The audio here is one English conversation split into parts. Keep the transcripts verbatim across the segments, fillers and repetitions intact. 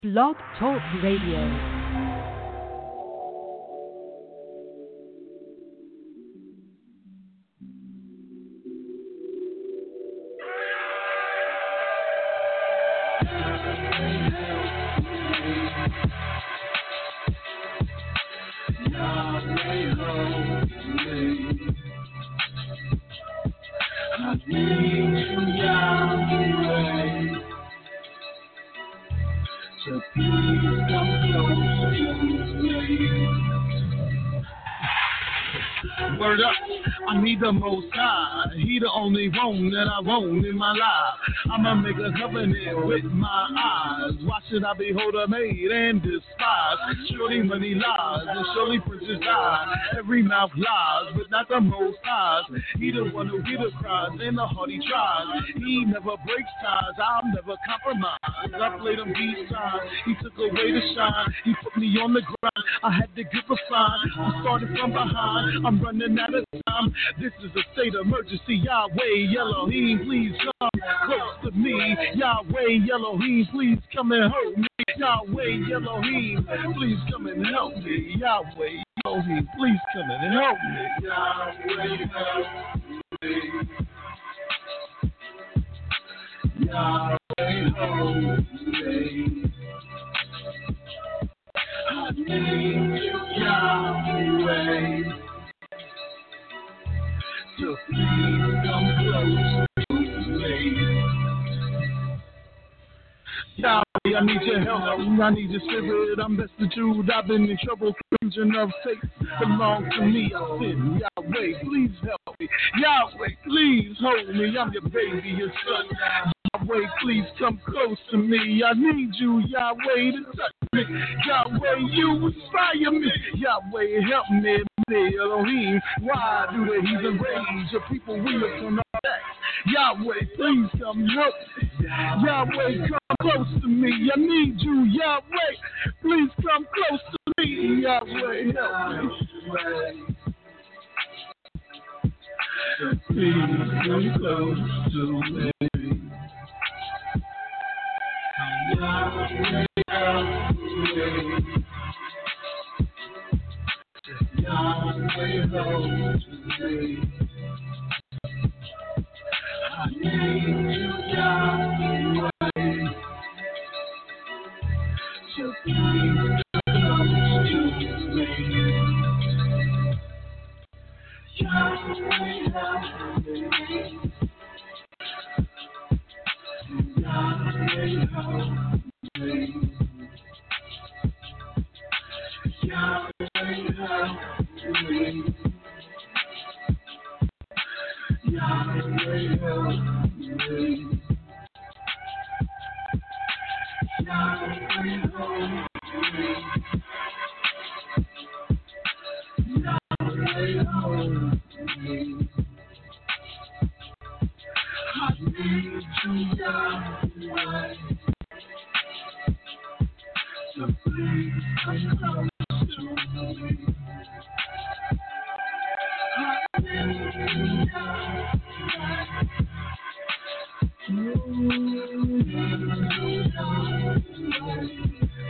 Blog Talk Radio. Word up, I need the most high. He the only one that I want in my life. I'ma make a covenant with my eyes. Why should I behold a maid and despise? Surely money lies and surely princes die. Every mouth lies, but not the most high. He the one who hear the cries and the heart he tries. He never breaks ties, I'll never compromise. I played him B-side, he took away the shine. He put me on the grind, I had to get refined. I started from behind, I'm running out of time. This is a state of emergency. Yahweh, Elohim, please come close to me. Yahweh, Elohim, please come and hold me. Yahweh, Elohim, please come and help me. Yahweh, Elohim, please come and help me. Yahweh, help me. Yahweh, hold me. I need you, Yahweh, to please come close to me. Yahweh, I need your help, I need your spirit, I'm destitute, I've been in trouble, confusion of faith belongs to me, I sin, Yahweh, please help me, Yahweh, please hold me, I'm your baby, your son, Yahweh, please come close to me, I need you, Yahweh, to touch me, Yahweh, you inspire me, Yahweh, help me, Elohim, why do the heathen rage, your people we are from our backs, Yahweh, please come help me, Yahweh, come close to me, I need you, Yahweh, please come close to me, Yahweh, help me, please come close to me, Yahweh, help me, Yahweh, help me, I need you, Yahweh, so please come to me. Yahweh, help me. Yahweh, help me. Yahweh, help me. Yahweh, help me. Yahweh, help me. Yahweh, help me. I need you, Yahweh, so please come close to me. I need you, Yahweh. You need you, Yahweh.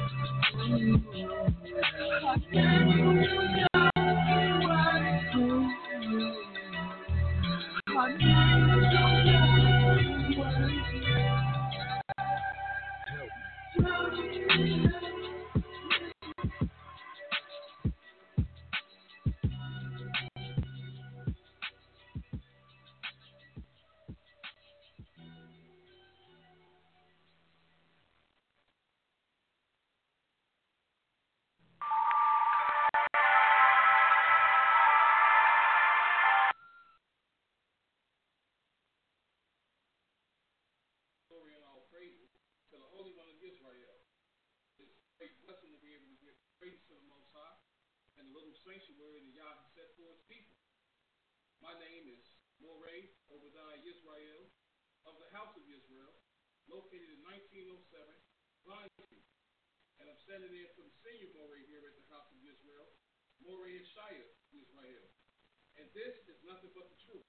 Sanctuary that Yah has set for his people. My name is Moray Obadiah Israel of the House of Israel, located in nineteen oh seven Vine Street. And I'm standing in for the senior Moray here at the House of Israel, Moray Shire Israel. And this is nothing but the truth.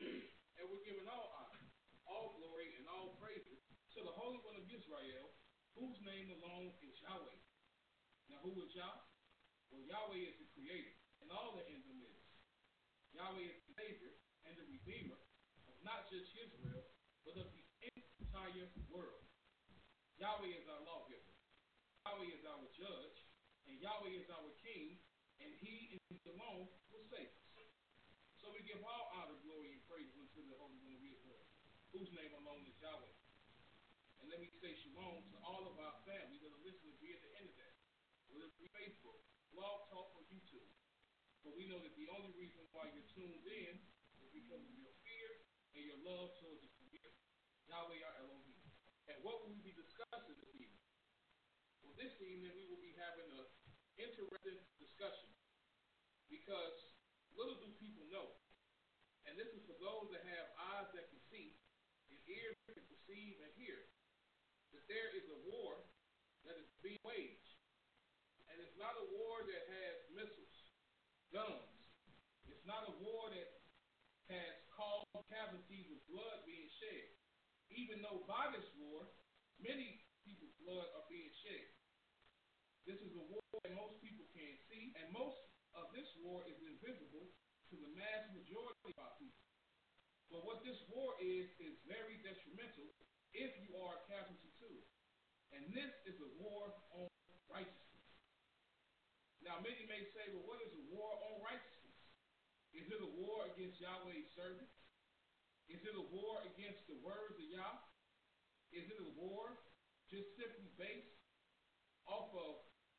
And we're giving all honor, all glory, and all praises to the Holy One of Israel, whose name alone is Yahweh. Now, who is Yah? Well, Yahweh is the creator and all that in the midst. Yahweh is the Savior and the Redeemer of not just Israel, but of the entire world. Yahweh is our lawgiver. Yahweh is our judge, and Yahweh is our king, and he and he alone will save us. So we give all honor, glory, and praise unto the Holy One of Israel, whose name alone is Yahweh. And let me say shalom to all of our family that are listening via the internet, whether it be Facebook, Blog Talk, or YouTube. But we know that the only reason why you're tuned in is because of your fear and your love towards the Creator, Yahweh our Elohim. And what will we be discussing this evening? Well, this evening we will be having an interesting discussion because little do people know, and this is for those that have eyes that can see and ears that can perceive and hear, that there is a war that is being waged. And it's not a war that has missiles, guns. It's not a war that has caused casualties of blood being shed. Even though by this war, many people's blood are being shed. This is a war that most people can't see, and most of this war is invisible to the mass majority of our people. But what this war is, is very detrimental if you are a casualty to it. And this is a war on righteousness. Now, many may say, well, what is a war on righteousness? Is it a war against Yahweh's servants? Is it a war against the words of Yah? Is it a war just simply based off of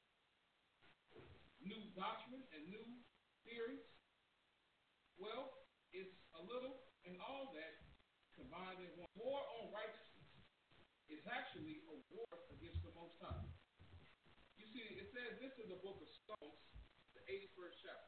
new doctrine and new theories? Well, it's a little and all that combined in one. War on righteousness is actually a war against the Most High. You see, it says this in the book of Psalms, the eighty-first chapter.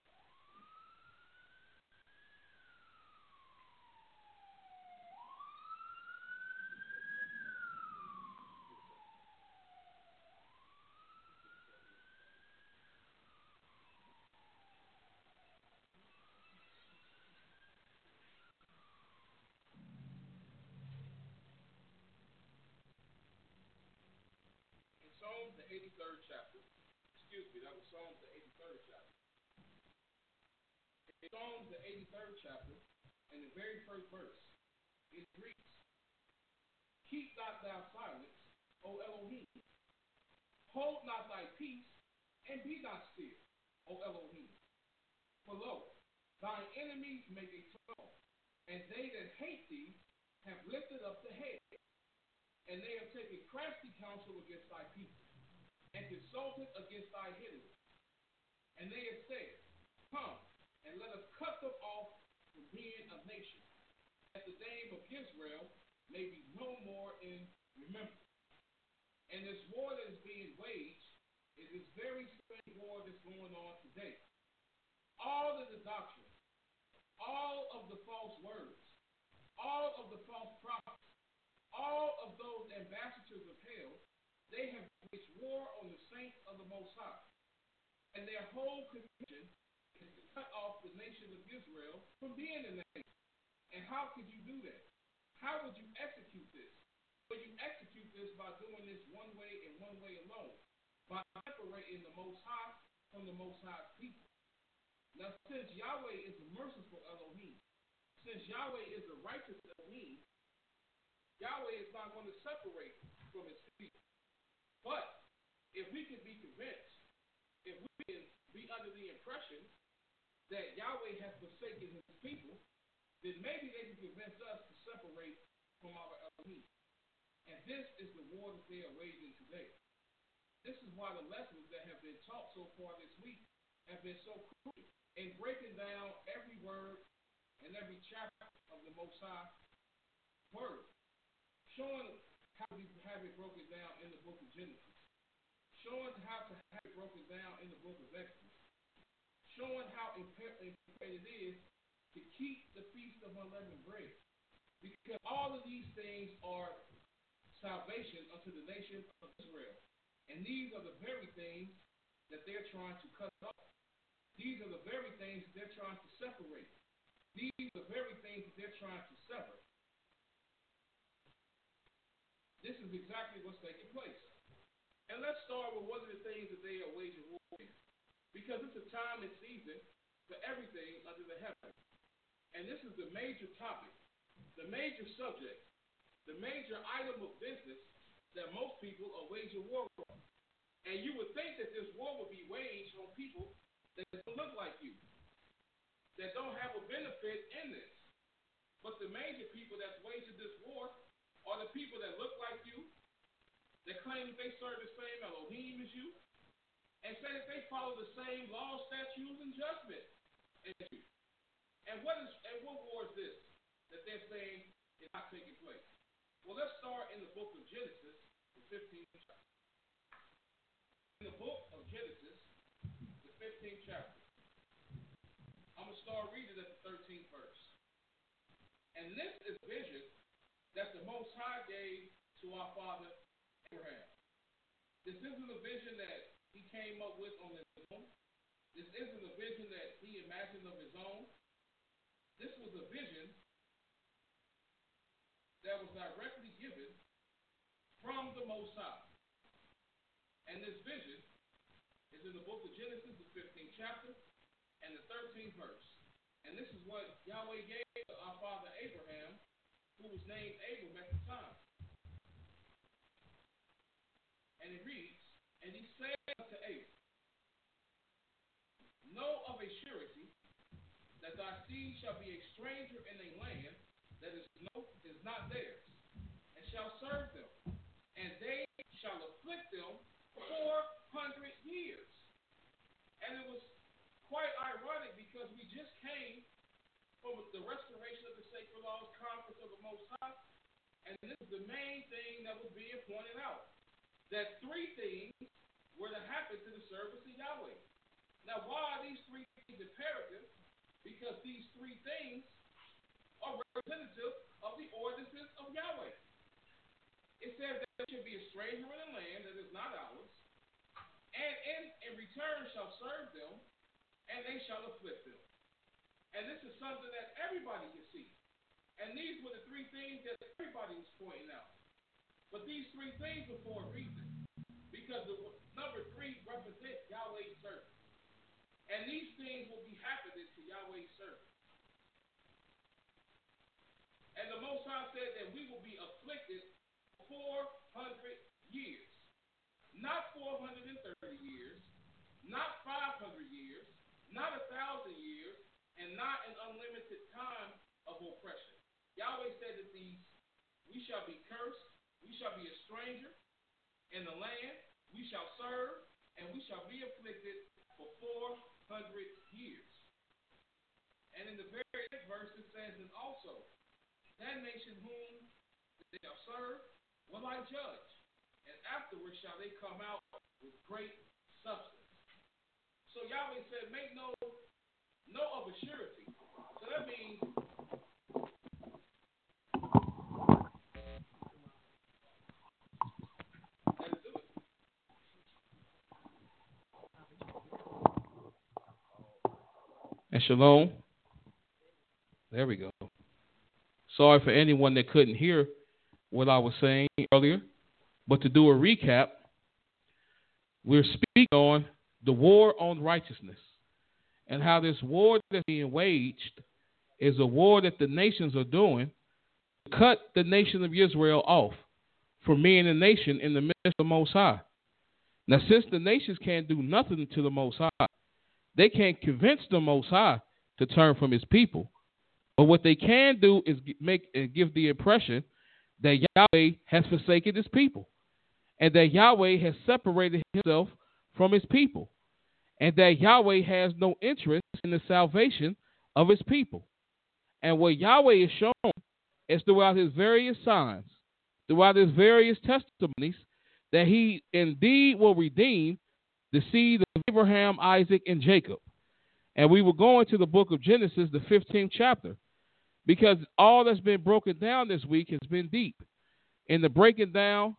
Psalms, the eighty-third chapter. Excuse me, that was Psalms, the eighty-third chapter. In Psalms, the eighty-third chapter, in the very first verse, it reads, Keep not thou silence, O Elohim. Hold not thy peace, and be not still, O Elohim. For lo, thine enemies make a tumult, and they that hate thee have lifted up the head. And they have taken crafty counsel against thy people, and consulted against thy enemies. And they have said, Come, and let us cut them off from being a nation, that the name of Israel may be no more in remembrance. And this war that is being waged is this very same war that's going on today. All of the doctrine, all of the false words, all of the false prophets, all of those ambassadors of hell, they have waged war on the saints of the Most High. And their whole condition is to cut off the nation of Israel from being a nation. And how could you do that? How would you execute this? Well, you execute this by doing this one way and one way alone, by separating the Most High from the Most High's people. Now, since Yahweh is a merciful Elohim, since Yahweh is a righteous Elohim, Yahweh is not going to separate from his people. But if we can be convinced, if we can be under the impression that Yahweh has forsaken his people, then maybe they can convince us to separate from our Elohim. And this is the war that they are waging today. This is why the lessons that have been taught so far this week have been so crucial in breaking down every word and every chapter of the Most High word. Showing how to have it broken down in the book of Genesis. Showing how to have it broken down in the book of Exodus. Showing how important it is to keep the Feast of Unleavened Bread. Because all of these things are salvation unto the nation of Israel. And these are the very things that they're trying to cut off. These are the very things that they're trying to separate. These are the very things that they're trying to sever. this is exactly what's taking place. And let's start with one of the things that they are waging war in, because it's a time and season for everything under the heaven. And this is the major topic, the major subject, the major item of business that most people are waging war on. And you would think that this war would be waged on people that don't look like you, that don't have a benefit in this. But the major people that's waging this war are the people that look like you, that claim that they serve the same Elohim as you, and say that they follow the same laws, statutes, and judgment as you. And what is and what war is this that they're saying is not taking place? Well, let's start in the book of Genesis, the fifteenth chapter. In the book of Genesis, the fifteenth chapter, I'm going to start reading at the thirteenth verse. And this is vision that the Most High gave to our father Abraham. This isn't a vision that he came up with on his own. This isn't a vision that he imagined of his own. This was a vision that was directly given from the Most High. And this vision is in the book of Genesis, the fifteenth chapter, and the thirteenth verse. And this is what Yahweh gave to our father Abraham, who was named Abram at the time. And it reads, and he said unto Abram, know of a surety that thy seed shall be a stranger in a land that is no is not theirs, and shall serve them, and they shall afflict them four hundred years. And it was quite ironic because we just came from the restoration of the Sacred Laws Conference of the Most High, and this is the main thing that was being pointed out, that three things were to happen to the service of Yahweh. Now, why are these three things imperative? Because these three things are representative of the ordinances of Yahweh. It says that there should be a stranger in a land that is not ours, and in, in return shall serve them, and they shall afflict them. And this is something that everybody can see. And these were the three things that everybody was pointing out. But these three things were for a reason. Because the number three represents Yahweh's servant. And these things will be happening to Yahweh's servant. And the Most High said that we will be afflicted four hundred years. Not four hundred thirty years, not five hundred years, not a thousand years, and not an unlimited time of oppression. Yahweh said that these, we shall be cursed, we shall be a stranger in the land, we shall serve, and we shall be afflicted for four hundred years. And in the very next verse it says, and also, that nation whom they shall serve will I judge, and afterwards shall they come out with great substance. So Yahweh said, make no, no of a surety. So that means let's do it. And shalom. There we go. Sorry for anyone that couldn't hear what I was saying earlier, but to do a recap, we're speaking on the war on righteousness and how this war that's being waged is a war that the nations are doing to cut the nation of Israel off from being a nation in the midst of the Most High. Now, since the nations can't do nothing to the Most High, they can't convince the Most High to turn from his people. But what they can do is make and give the impression that Yahweh has forsaken his people, and that Yahweh has separated himself from his people, and that Yahweh has no interest in the salvation of his people. And what Yahweh has shown is throughout his various signs, throughout his various testimonies, that he indeed will redeem the seed of Abraham, Isaac, and Jacob. And we will go into the book of Genesis, the fifteenth chapter, because all that's been broken down this week has been deep. In the breaking down,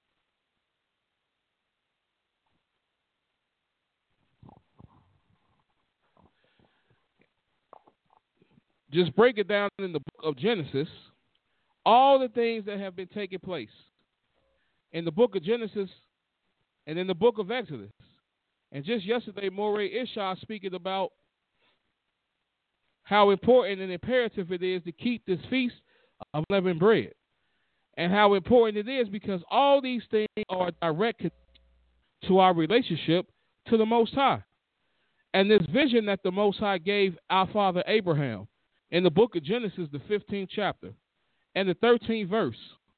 just break it down in the book of Genesis, all the things that have been taking place. in the book of Genesis and in the book of Exodus. And just yesterday, Moray Ishah speaking about how important and imperative it is to keep this feast of unleavened bread. And how important it is because all these things are direct to our relationship to the Most High. And this vision that the Most High gave our father Abraham in the book of Genesis, the fifteenth chapter, and the thirteenth verse.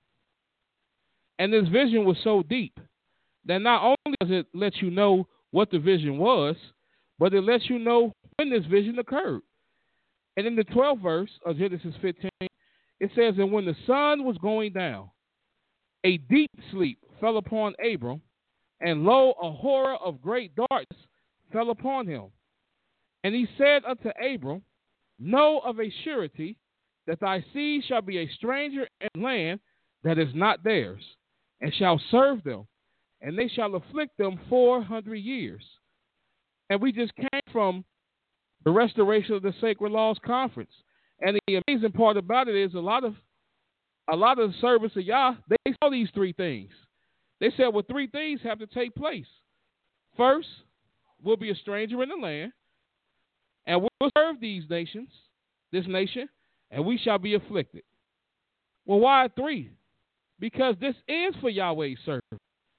And this vision was so deep that not only does it let you know what the vision was, but it lets you know when this vision occurred. And in the twelfth verse of Genesis fifteen, it says, and when the sun was going down, a deep sleep fell upon Abram, and lo, a horror of great darkness fell upon him. And he said unto Abram, know of a surety that thy seed shall be a stranger in land that is not theirs, and shall serve them, and they shall afflict them four hundred years. And we just came from the restoration of the Sacred Laws Conference. And the amazing part about it is a lot of a lot of the service of Yah, they saw these three things. They said, well, three things have to take place. First, we'll be a stranger in the land, and we'll serve these nations, this nation, and we shall be afflicted. Well, why three? Because this is for Yahweh's servant.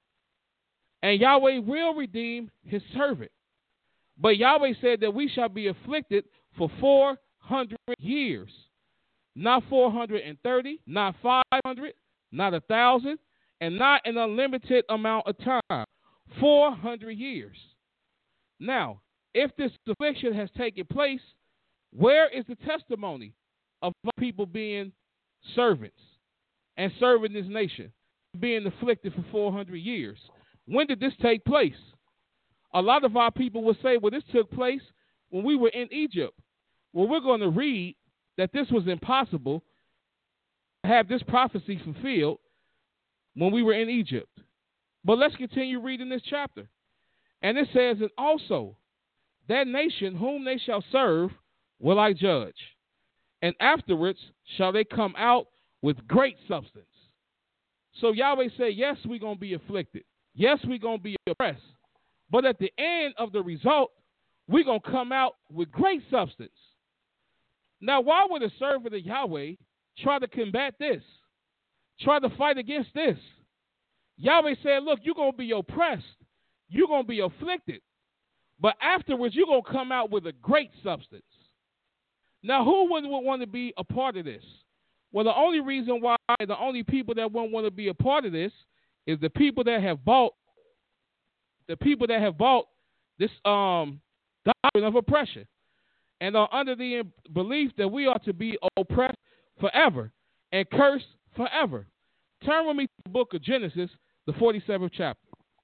And Yahweh will redeem his servant. But Yahweh said that we shall be afflicted for four hundred years. Not four hundred thirty, not five hundred, not a thousand, and not an unlimited amount of time. four hundred years. Now, if this affliction has taken place, where is the testimony of people being servants and serving this nation, being afflicted for four hundred years? When did this take place? A lot of our people will say, well, this took place when we were in Egypt. Well, we're going to read that this was impossible to have this prophecy fulfilled when we were in Egypt. But let's continue reading this chapter. And it says, and also, that nation whom they shall serve will I judge, and afterwards shall they come out with great substance. So Yahweh said, yes, we're going to be afflicted. Yes, we're going to be oppressed. But at the end of the result, we're going to come out with great substance. Now, why would a servant of Yahweh try to combat this? Try to fight against this? Yahweh said, look, you're going to be oppressed. You're going to be afflicted. But afterwards, you're going to come out with a great substance. Now, who wouldn't want to be a part of this? Well, the only reason why, the only people that won't want to be a part of this is the people that have bought, the people that have bought this um, doctrine of oppression and are under the belief that we are to be oppressed forever and cursed forever. Turn with me to the book of Genesis, the forty-seventh chapter.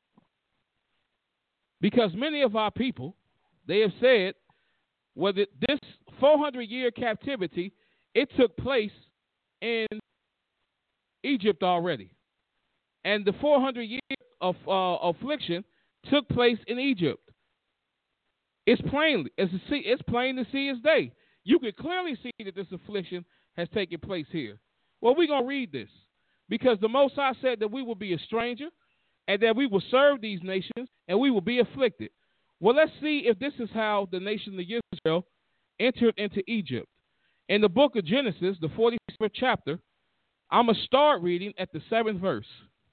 Because many of our people, they have said, well, that this four hundred year captivity, it took place in Egypt already. And the four hundred year of uh, affliction took place in Egypt. It's plain, it's, see, it's plain to see as day. You can clearly see that this affliction has taken place here. Well, we're going to read this because the Most High said that we will be a stranger and that we will serve these nations and we will be afflicted. Well, let's see if this is how the nation of Israel entered into Egypt. In the book of Genesis, the forty-fifth chapter, I'm going to start reading at the seventh verse.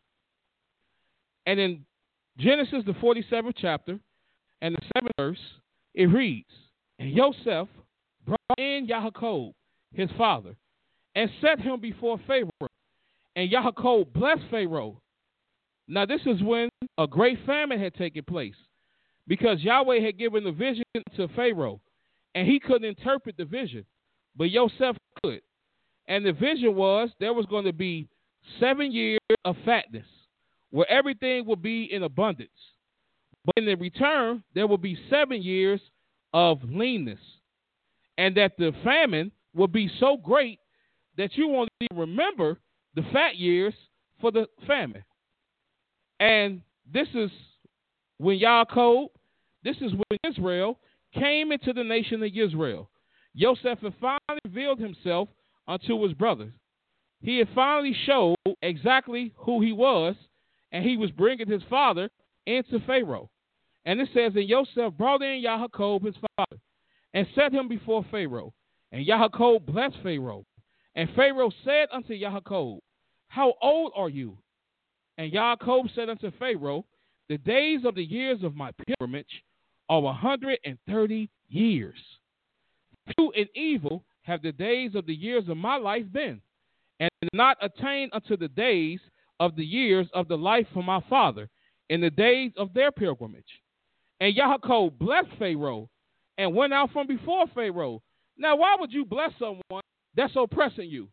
And in Genesis, the forty-seventh chapter, and the seventh verse, it reads, and Joseph brought in Yaakov, his father, and set him before Pharaoh. And Yaakov blessed Pharaoh. Now, this is when a great famine had taken place, because Yahweh had given the vision to Pharaoh, and he couldn't interpret the vision, but Joseph could. And the vision was there was going to be seven years of fatness, where everything will be in abundance. But in the return, there will be seven years of leanness, and that the famine will be so great that you won't even remember the fat years for the famine. And this is when Yaakov, this is when Israel came into the nation of Israel. Joseph had finally revealed himself unto his brothers. He had finally showed exactly who he was, and he was bringing his father into Pharaoh. And it says, and Joseph brought in Yaakov his father, and set him before Pharaoh. And Yaakov blessed Pharaoh. And Pharaoh said unto Yaakov, how old are you? And Yaakov said unto Pharaoh, the days of the years of my pilgrimage are one hundred and thirty years. Few and evil have the days of the years of my life been, and not attained unto the days of the years of the life of my father in the days of their pilgrimage. And Yaakov blessed Pharaoh and went out from before Pharaoh. Now, why would you bless someone that's oppressing you?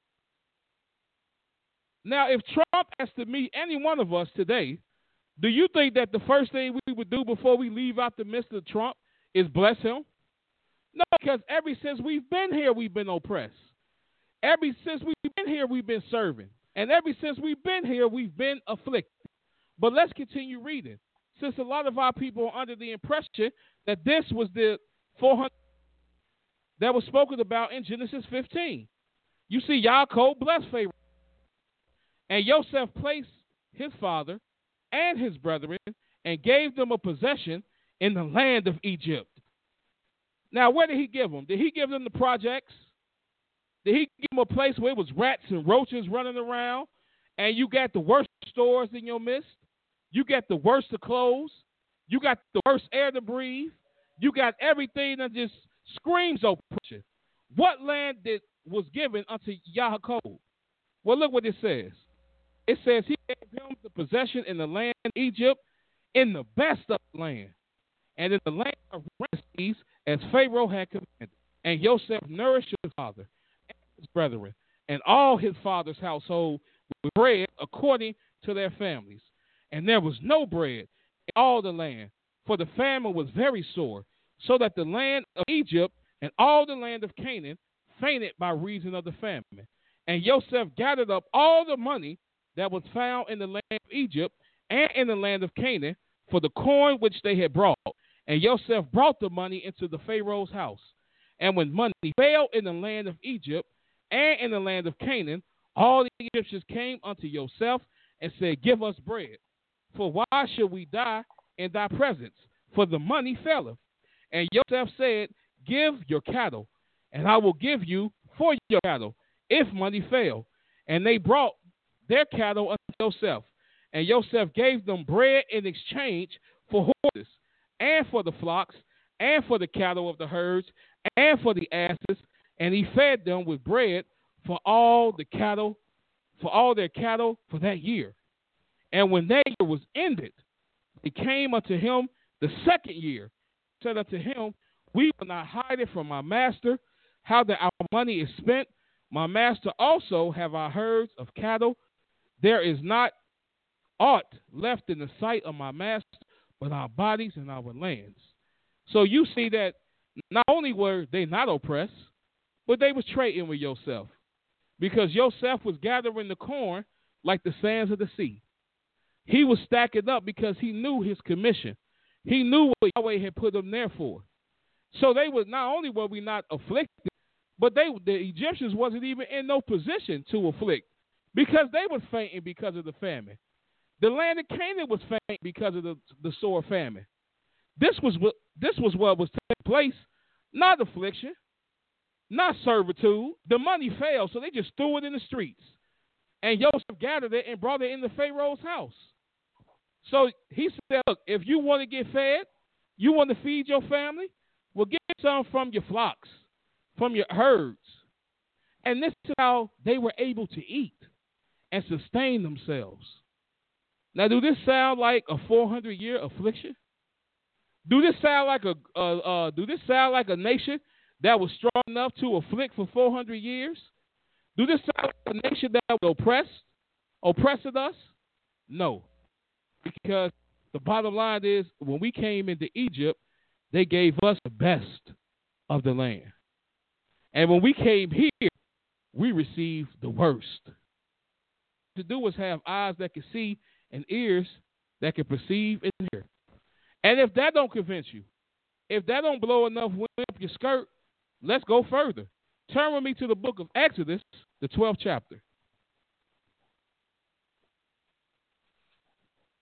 Now, if Trump has to meet any one of us today, do you think that the first thing we would do before we leave out the midst of Trump is bless him? No, because ever since we've been here, we've been oppressed. Ever since we've been here, we've been serving. And ever since we've been here, we've been afflicted. But let's continue reading. Since a lot of our people are under the impression that this was the four hundred that was spoken about in Genesis fifteen. You see, Yaakov blessed Pharaoh. And Joseph placed his father and his brethren and gave them a possession in the land of Egypt. Now, where did he give them? Did he give them the projects? Did he give them a place where it was rats and roaches running around and you got the worst stores in your midst? You got the worst of clothes. You got the worst air to breathe. You got everything that just screams oppression. What land did was given unto Yaakov? Well, look what it says. It says he gave him the possession in the land of Egypt, in the best of the land, and in the land of Ramses, as Pharaoh had commanded. And Joseph nourished his father and his brethren, and all his father's household with bread according to their families. And there was no bread in all the land, for the famine was very sore, so that the land of Egypt and all the land of Canaan fainted by reason of the famine. And Joseph gathered up all the money that was found in the land of Egypt and in the land of Canaan for the corn which they had brought. And Joseph brought the money into the Pharaoh's house. And when money failed in the land of Egypt and in the land of Canaan, all the Egyptians came unto Joseph and said, give us bread. For why should we die in thy presence? For the money faileth. And Joseph said, give your cattle, and I will give you for your cattle, if money fail. And they brought their cattle unto Joseph. And Joseph gave them bread in exchange for horses, and for the flocks, and for the cattle of the herds, and for the asses. And he fed them with bread for all the cattle, for all their cattle for that year. And when that year was ended, they came unto him the second year, said unto him, we will not hide it from my master, how that our money is spent. My master also have our herds of cattle. There is not aught left in the sight of my master, but our bodies and our lands. So you see that not only were they not oppressed, but they was trading with Joseph, because Joseph was gathering the corn like the sands of the sea. He was stacking up because he knew his commission. He knew what Yahweh had put him there for. So they was not only were we not afflicted, but they the Egyptians wasn't even in no position to afflict, because they was fainting because of the famine. The land of Canaan was faint because of the, the sore famine. This was what this was what was taking place, not affliction, not servitude. The money failed, so they just threw it in the streets. And Joseph gathered it and brought it into Pharaoh's house. So he said, look, if you want to get fed, you want to feed your family, well, get some from your flocks, from your herds. And this is how they were able to eat and sustain themselves. Now, do this sound like a four hundred year affliction? Do this sound like a uh, uh, do this sound like a nation that was strong enough to afflict for four hundred years? Do this sound like a nation that was oppressed, oppressing us? No, because the bottom line is, when we came into Egypt, they gave us the best of the land, and when we came here, we received the worst. To do was have eyes that could see and ears that can perceive and hear. And if that don't convince you, if that don't blow enough wind up your skirt, let's go further. Turn with me to the book of Exodus, the twelfth chapter.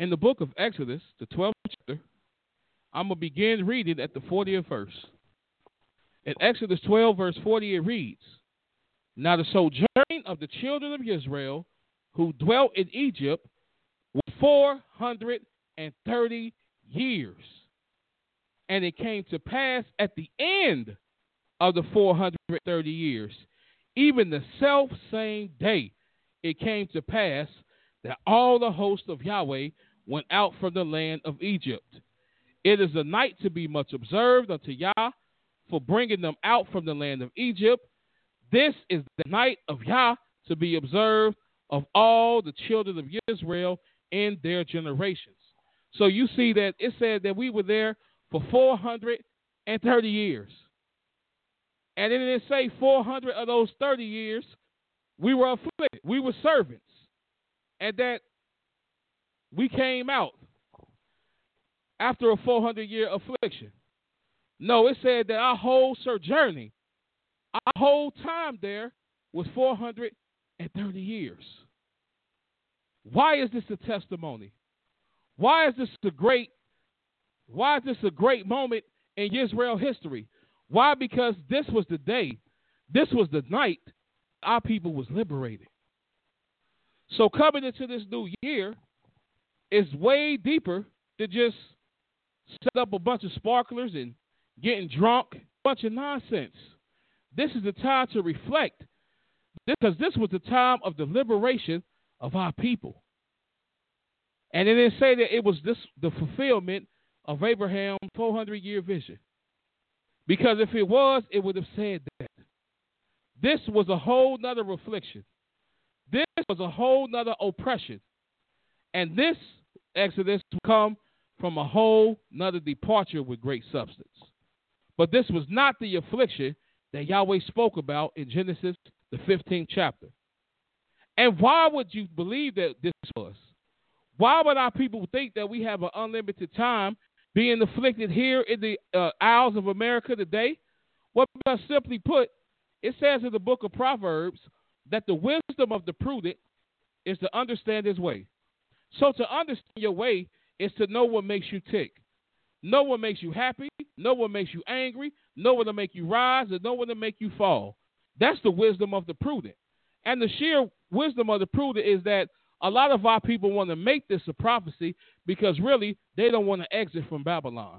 in the book of Exodus, the twelfth chapter, I'm going to begin reading at the fortieth verse. In Exodus twelve, verse forty, it reads, Now the sojourning of the children of Israel who dwelt in Egypt was four hundred thirty years. And it came to pass at the end of the four hundred thirty years, even the self same day, it came to pass that all the host of Yahweh went out from the land of Egypt. It is a night to be much observed unto Yah for bringing them out from the land of Egypt. This is the night of Yah to be observed of all the children of Israel in their generations. So you see that it said that we were there for four hundred thirty years. And it didn't say four hundred of those thirty years we were afflicted. We were servants. And that we came out after a four hundred year affliction. No, it said that our whole sojourning, our whole time there was four hundred thirty years. Why is this a testimony? Why is this a great, why is this a great moment in Israel history? Why? Because this was the day, this was the night our people was liberated. So coming into this new year is way deeper than just set up a bunch of sparklers and getting drunk, a bunch of nonsense. This is the time to reflect, because this was the time of the liberation of our people. And it didn't say that it was this the fulfillment of Abraham's four hundred year vision. Because if it was, it would have said that. This was a whole nother affliction. This was a whole nother oppression. And this Exodus will come from a whole nother departure with great substance. But this was not the affliction that Yahweh spoke about in Genesis, the fifteenth chapter. And why would you believe that this was? Why would our people think that we have an unlimited time being afflicted here in the uh, Isles of America today? Well, because simply put, it says in the book of Proverbs that the wisdom of the prudent is to understand his way. So to understand your way is to know what makes you tick. Know what makes you happy, know what makes you angry, know what will make you rise, and know what will make you fall. That's the wisdom of the prudent. And the sheer wisdom of the prudent is that a lot of our people want to make this a prophecy because really they don't want to exit from Babylon.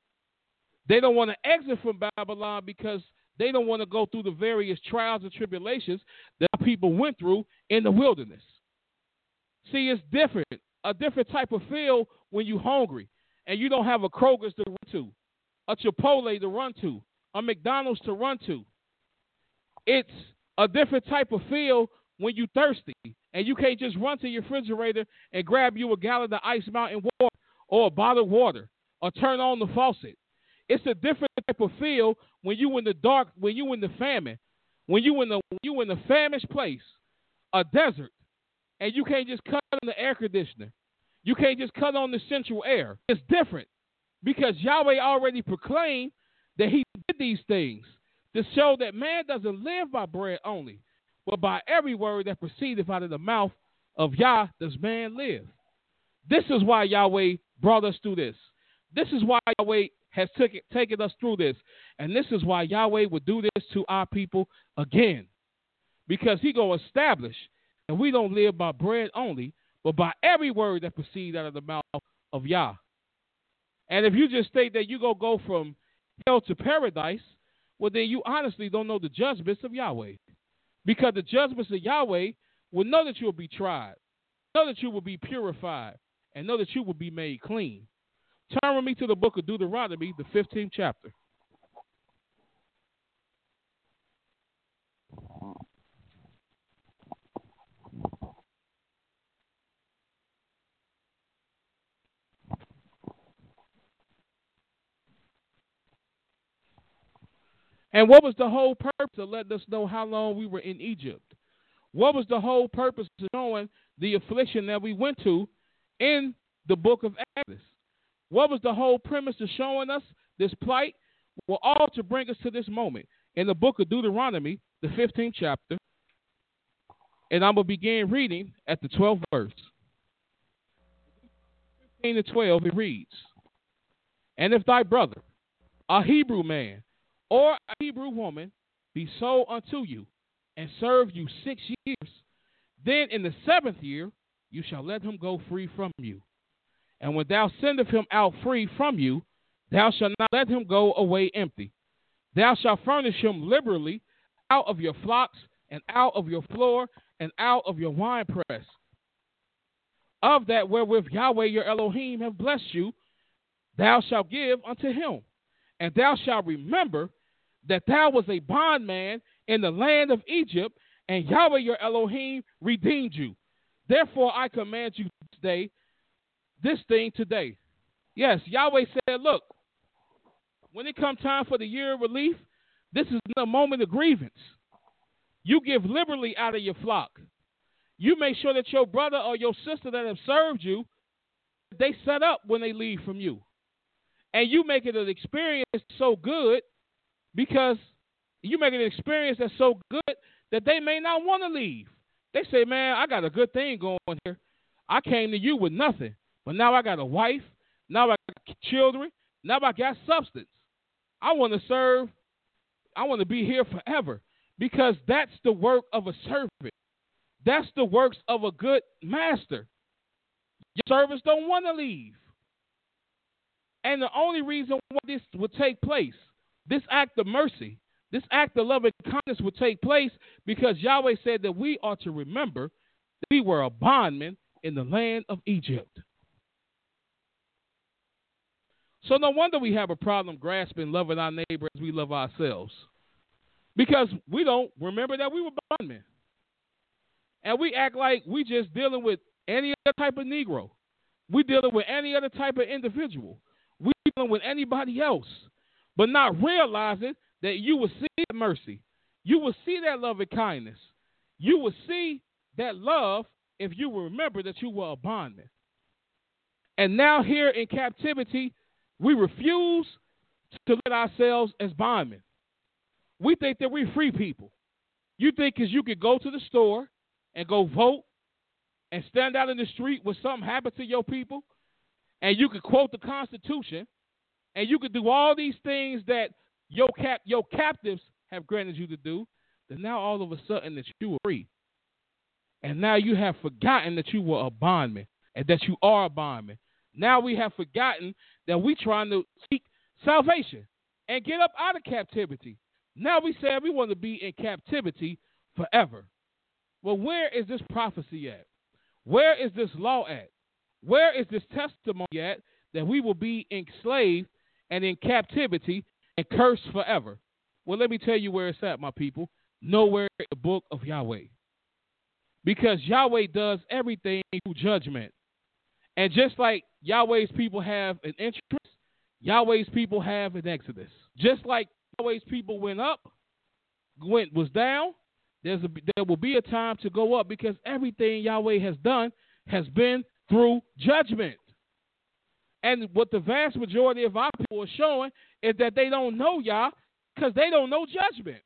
They don't want to exit from Babylon because they don't want to go through the various trials and tribulations that our people went through in the wilderness. See, it's different, a different type of feel when you're hungry and you don't have a Kroger's to run to, a Chipotle to run to, a McDonald's to run to. It's a different type of feel when you're thirsty and you can't just run to your refrigerator and grab you a gallon of Ice Mountain water or a bottle of water or turn on the faucet. It's a different type of feel when you in the dark, when you in the famine, when you in the when you in the famished place, a desert, and you can't just cut on the air conditioner. You can't just cut on the central air. It's different because Yahweh already proclaimed that he did these things to show that man doesn't live by bread only, but by every word that proceedeth out of the mouth of Yah does man live. This is why Yahweh brought us through this. This is why Yahweh has took it, taken us through this. And this is why Yahweh would do this to our people again. Because he going to establish that we don't live by bread only, but by every word that proceeds out of the mouth of Yah. And if you just think that you're going to go from hell to paradise, well, then you honestly don't know the judgments of Yahweh. Because the judgments of Yahweh will know that you will be tried, know that you will be purified, and know that you will be made clean. Turn with me to the book of Deuteronomy, the fifteenth chapter. And what was the whole purpose of letting us know how long we were in Egypt? What was the whole purpose of showing the affliction that we went to in the book of Exodus? What was the whole premise of showing us this plight? Well, all to bring us to this moment in the book of Deuteronomy, the fifteenth chapter. And I'm going to begin reading at the twelfth verse. to twelve, it reads, and if thy brother, a Hebrew man or a Hebrew woman, be sold unto you and serve you six years, then in the seventh year you shall let him go free from you. And when thou sendest him out free from you, thou shalt not let him go away empty. Thou shalt furnish him liberally out of your flocks and out of your floor and out of your winepress, of that wherewith Yahweh your Elohim hath blessed you, thou shalt give unto him. And thou shalt remember that thou was a bondman in the land of Egypt, and Yahweh your Elohim redeemed you. Therefore I command you this day, this thing today. Yes, Yahweh said, look, when it comes time for the year of relief, this is the moment of grievance. You give liberally out of your flock. You make sure that your brother or your sister that have served you, they set up when they leave from you. And you make it an experience so good because you make it an experience that's so good that they may not want to leave. They say, man, I got a good thing going here. I came to you with nothing, but now I got a wife. Now I got children. Now I got substance. I want to serve. I want to be here forever because that's the work of a servant. That's the works of a good master. Your servants don't want to leave. And the only reason why this would take place, this act of mercy, this act of loving kindness would take place because Yahweh said that we are to remember that we were a bondman in the land of Egypt. So no wonder we have a problem grasping loving our neighbor as we love ourselves, because we don't remember that we were bondmen. And we act like we just dealing with any other type of Negro. We dealing with any other type of individual. We dealing with anybody else, but not realizing that you will see that mercy. You will see that love and kindness. You will see that love if you will remember that you were a bondman. And now here in captivity, we refuse to let ourselves as bondmen. We think that we're free people. You think because you could go to the store and go vote and stand out in the street when something happened to your people, and you could quote the Constitution, and you could do all these things that your cap your captives have granted you to do, then now all of a sudden that you are free. And now you have forgotten that you were a bondman and that you are a bondman. Now we have forgotten that we're trying to seek salvation and get up out of captivity. Now we say we want to be in captivity forever. Well, where is this prophecy at? Where is this law at? Where is this testimony at that we will be enslaved and in captivity and cursed forever? Well, let me tell you where it's at, my people. Nowhere in the book of Yahweh. Because Yahweh does everything through judgment. And just like Yahweh's people have an entrance, Yahweh's people have an exodus. Just like Yahweh's people went up, went was down, there's a, there will be a time to go up because everything Yahweh has done has been through judgment. And what the vast majority of our people are showing is that they don't know Yah because they don't know judgment.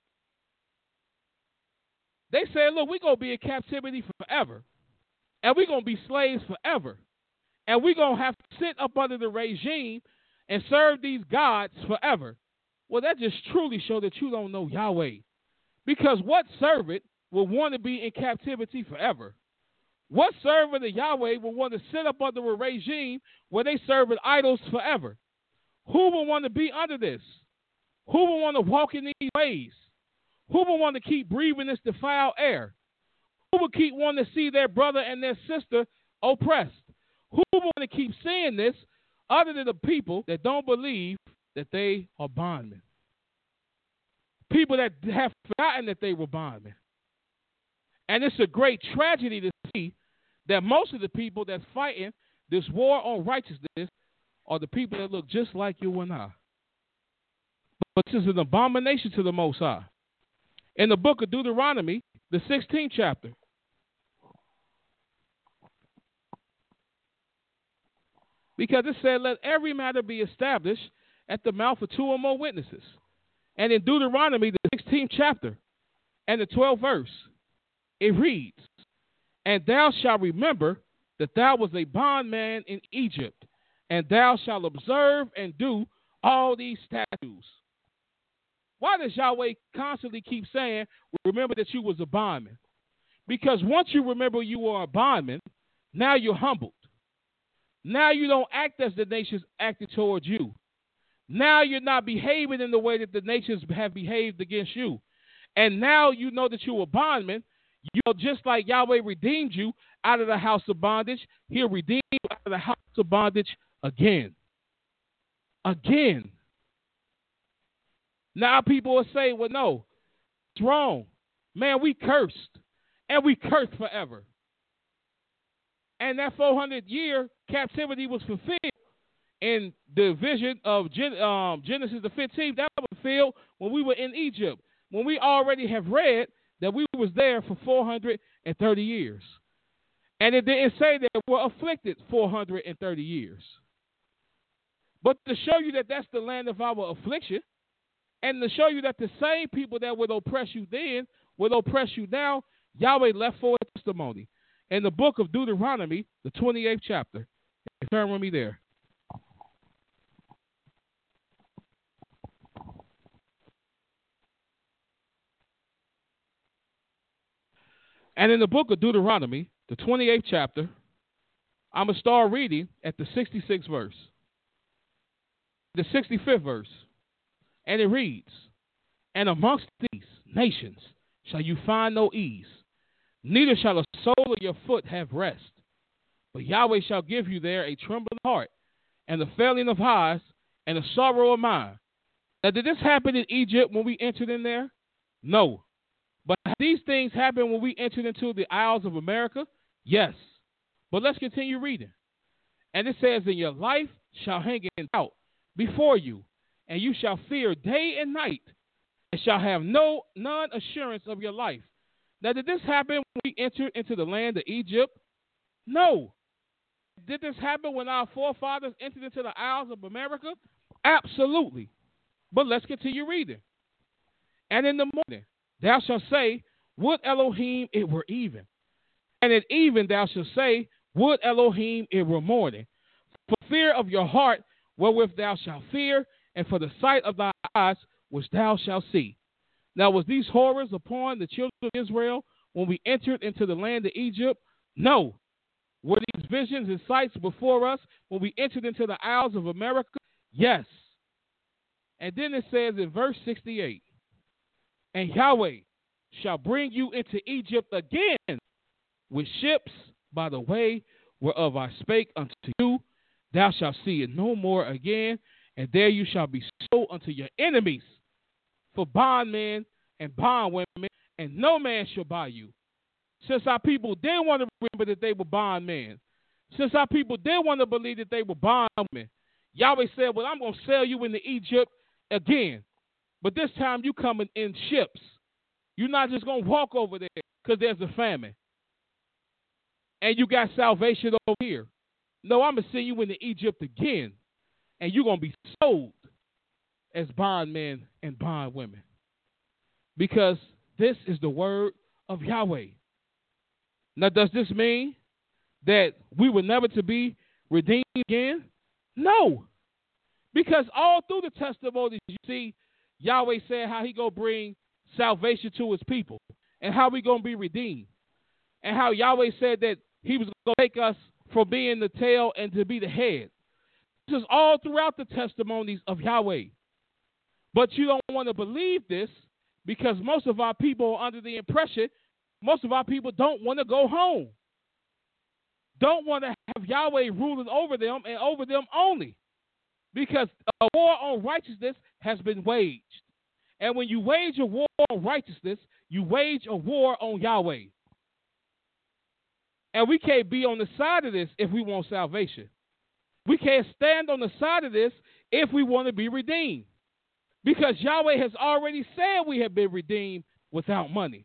They say, look, we're going to be in captivity forever. And we're going to be slaves forever. And we're going to have to sit up under the regime and serve these gods forever. Well, that just truly shows that you don't know Yahweh. Because what servant will want to be in captivity forever? What servant of Yahweh will want to sit up under a regime where they serve idols forever? Who will want to be under this? Who will want to walk in these ways? Who will want to keep breathing this defiled air? Who will keep wanting to see their brother and their sister oppressed? Who will want to keep seeing this other than the people that don't believe that they are bondmen? People that have forgotten that they were bondmen. And it's a great tragedy to see that most of the people that's fighting this war on righteousness are the people that look just like you and I. But this is an abomination to the Most High. In the book of Deuteronomy, the sixteenth chapter, because it said, let every matter be established at the mouth of two or more witnesses. And in Deuteronomy, the sixteenth chapter and the twelfth verse, it reads, and thou shalt remember that thou was a bondman in Egypt, and thou shalt observe and do all these statutes. Why does Yahweh constantly keep saying, remember that you was a bondman? Because once you remember you are a bondman, now you're humbled. Now you don't act as the nations acted towards you. Now you're not behaving in the way that the nations have behaved against you. And now you know that you're a bondman. You know, just like Yahweh redeemed you out of the house of bondage, he'll redeem you out of the house of bondage again. Again. Now people will say, well, no, it's wrong. Man, we cursed. And we cursed forever. And that four hundred year captivity was fulfilled in the vision of Gen- um, Genesis the fifteenth. That was fulfilled when we were in Egypt, when we already have read that we was there for four hundred thirty years. And it didn't say that we were afflicted four hundred thirty years. But to show you that that's the land of our affliction, and to show you that the same people that would oppress you then would oppress you now, Yahweh left for a testimony. In the book of Deuteronomy, the twenty-eighth chapter. Turn with me there. And in the book of Deuteronomy, the twenty-eighth chapter, I'm going to start reading at the sixty-sixth verse. The sixty-fifth verse. And it reads, and amongst these nations shall you find no ease, neither shall a sole of your foot have rest. But Yahweh shall give you there a trembling heart, and the failing of eyes, and a sorrow of mind. Now, did this happen in Egypt when we entered in there? No. But these things happened when we entered into the Isles of America? Yes. But let's continue reading. And it says, and your life shall hang in doubt before you, and you shall fear day and night, and shall have no none assurance of your life. Now, did this happen when we entered into the land of Egypt? No. Did this happen when our forefathers entered into the Isles of America? Absolutely. But let's continue reading. And in the morning thou shalt say, would Elohim it were even. And at even thou shalt say, would Elohim it were morning. For fear of your heart wherewith thou shalt fear, and for the sight of thy eyes which thou shalt see. Now, was these horrors upon the children of Israel when we entered into the land of Egypt? No. Were these visions and sights before us when we entered into the Isles of America? Yes. And then it says in verse sixty-eight, and Yahweh shall bring you into Egypt again with ships by the way whereof I spake unto you. Thou shalt see it no more again, and there you shall be sold unto your enemies for bondmen and bondwomen, and no man shall buy you. Since our people didn't want to remember that they were bondmen, since our people didn't want to believe that they were bondwomen, Yahweh said, well, I'm going to sell you into Egypt again. But this time you coming in ships. You're not just going to walk over there because there's a famine. And you got salvation over here. No, I'm going to send you into Egypt again. And you're going to be sold as bondmen and bondwomen. Because this is the word of Yahweh. Now, does this mean that we were never to be redeemed again? No. Because all through the testimonies, you see, Yahweh said how he going to bring salvation to his people and how we going to be redeemed. And how Yahweh said that he was going to take us from being the tail and to be the head. This is all throughout the testimonies of Yahweh. But you don't want to believe this because most of our people are under the impression, most of our people don't want to go home. Don't want to have Yahweh ruling over them and over them only. Because a war on righteousness has been waged. And when you wage a war on righteousness, you wage a war on Yahweh. And we can't be on the side of this if we want salvation. We can't stand on the side of this if we want to be redeemed. Because Yahweh has already said we have been redeemed without money.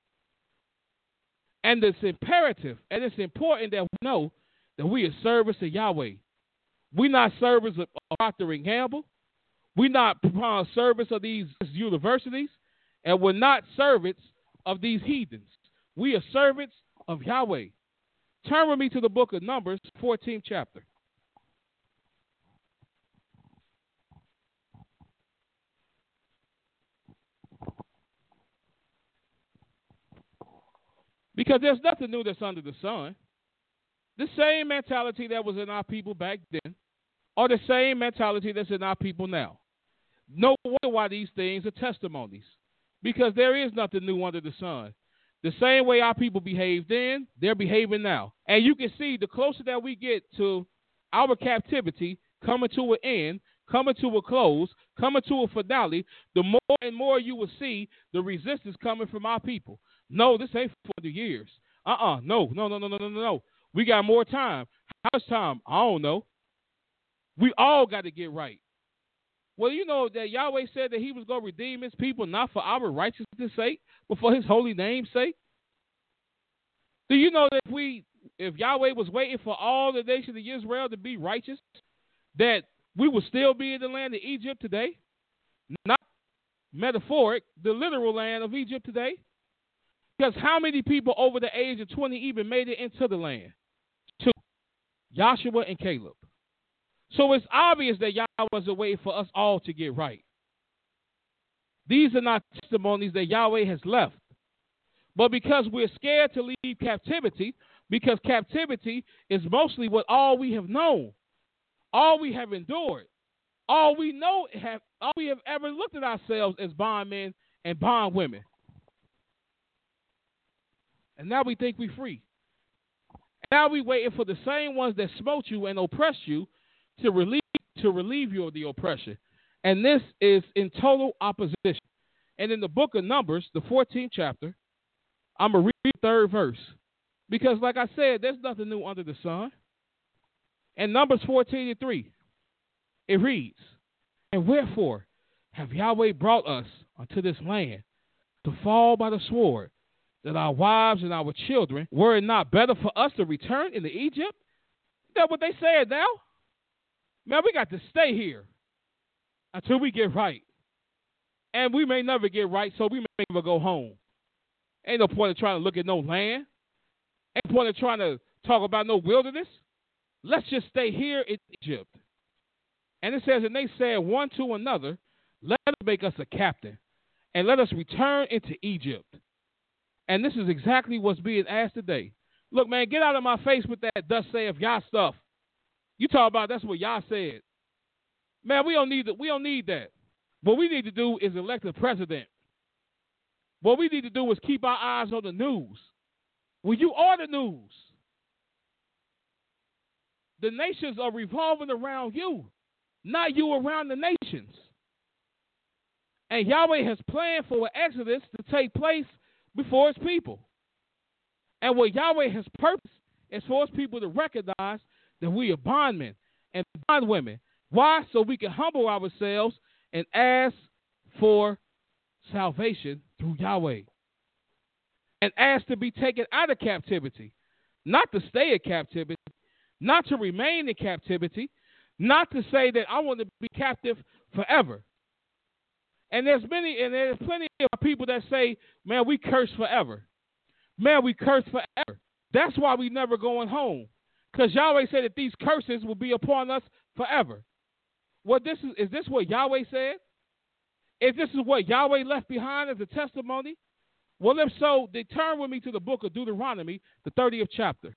And it's imperative and it's important that we know that we are servants of Yahweh. We're not servants of Procter and Gamble. We're not uh, servants of these universities. And we're not servants of these heathens. We are servants of Yahweh. Turn with me to the book of Numbers, fourteenth chapter. Because there's nothing new that's under the sun. The same mentality that was in our people back then or the same mentality that's in our people now. No wonder why these things are testimonies, because there is nothing new under the sun. The same way our people behaved then, they're behaving now. And you can see the closer that we get to our captivity coming to an end, coming to a close, coming to a finale, the more and more you will see the resistance coming from our people. No, this ain't for the years. Uh-uh. No, no, no, no, no, no, no. We got more time. How much time? I don't know. We all got to get right. Well, you know that Yahweh said that he was going to redeem his people not for our righteousness' sake, but for his holy name's sake. Do you know that if we, if Yahweh was waiting for all the nation of Israel to be righteous, that we would still be in the land of Egypt today? Not metaphoric, the literal land of Egypt today. Because how many people over the age of twenty even made it into the land? Two, Joshua and Caleb. So it's obvious that Yahweh wasn't waiting for us all to get right. These are not testimonies that Yahweh has left. But because we're scared to leave captivity, because captivity is mostly what all we have known, all we have endured, all we know, have, all we have ever looked at ourselves as bondmen and bondwomen. And now we think we're free. Now we're waiting for the same ones that smote you and oppressed you to relieve to relieve you of the oppression. And this is in total opposition. And in the book of Numbers, the fourteenth chapter, I'm going to read the third verse. Because like I said, there's nothing new under the sun. And Numbers fourteen and three, it reads, "And wherefore have Yahweh brought us unto this land to fall by the sword, that our wives and our children, were it not better for us to return into Egypt?" Is that what they said now? Man, we got to stay here until we get right. And we may never get right, so we may never go home. Ain't no point in trying to look at no land. Ain't no point in trying to talk about no wilderness. Let's just stay here in Egypt. And it says, and they said one to another, let us make us a captain, and let us return into Egypt. And this is exactly what's being asked today. Look, man, get out of my face with that thus saith Yah stuff. You talk about that's what Yah said. Man, we don't need that. We don't need that. What we need to do is elect a president. What we need to do is keep our eyes on the news. Well, you are the news. The nations are revolving around you, not you around the nations. And Yahweh has planned for an exodus to take place before his people. And what Yahweh has purposed is for his people to recognize that we are bondmen and bondwomen. Why? So we can humble ourselves and ask for salvation through Yahweh. And ask to be taken out of captivity. Not to stay in captivity. Not to remain in captivity. Not to say that I want to be captive forever. And there's many, and there's plenty of people that say, man, we curse forever. Man, we curse forever. That's why we never going home. Because Yahweh said that these curses will be upon us forever. Well, this is, is this what Yahweh said? If this is what Yahweh left behind as a testimony? Well, if so, then turn with me to the book of Deuteronomy, the thirtieth chapter.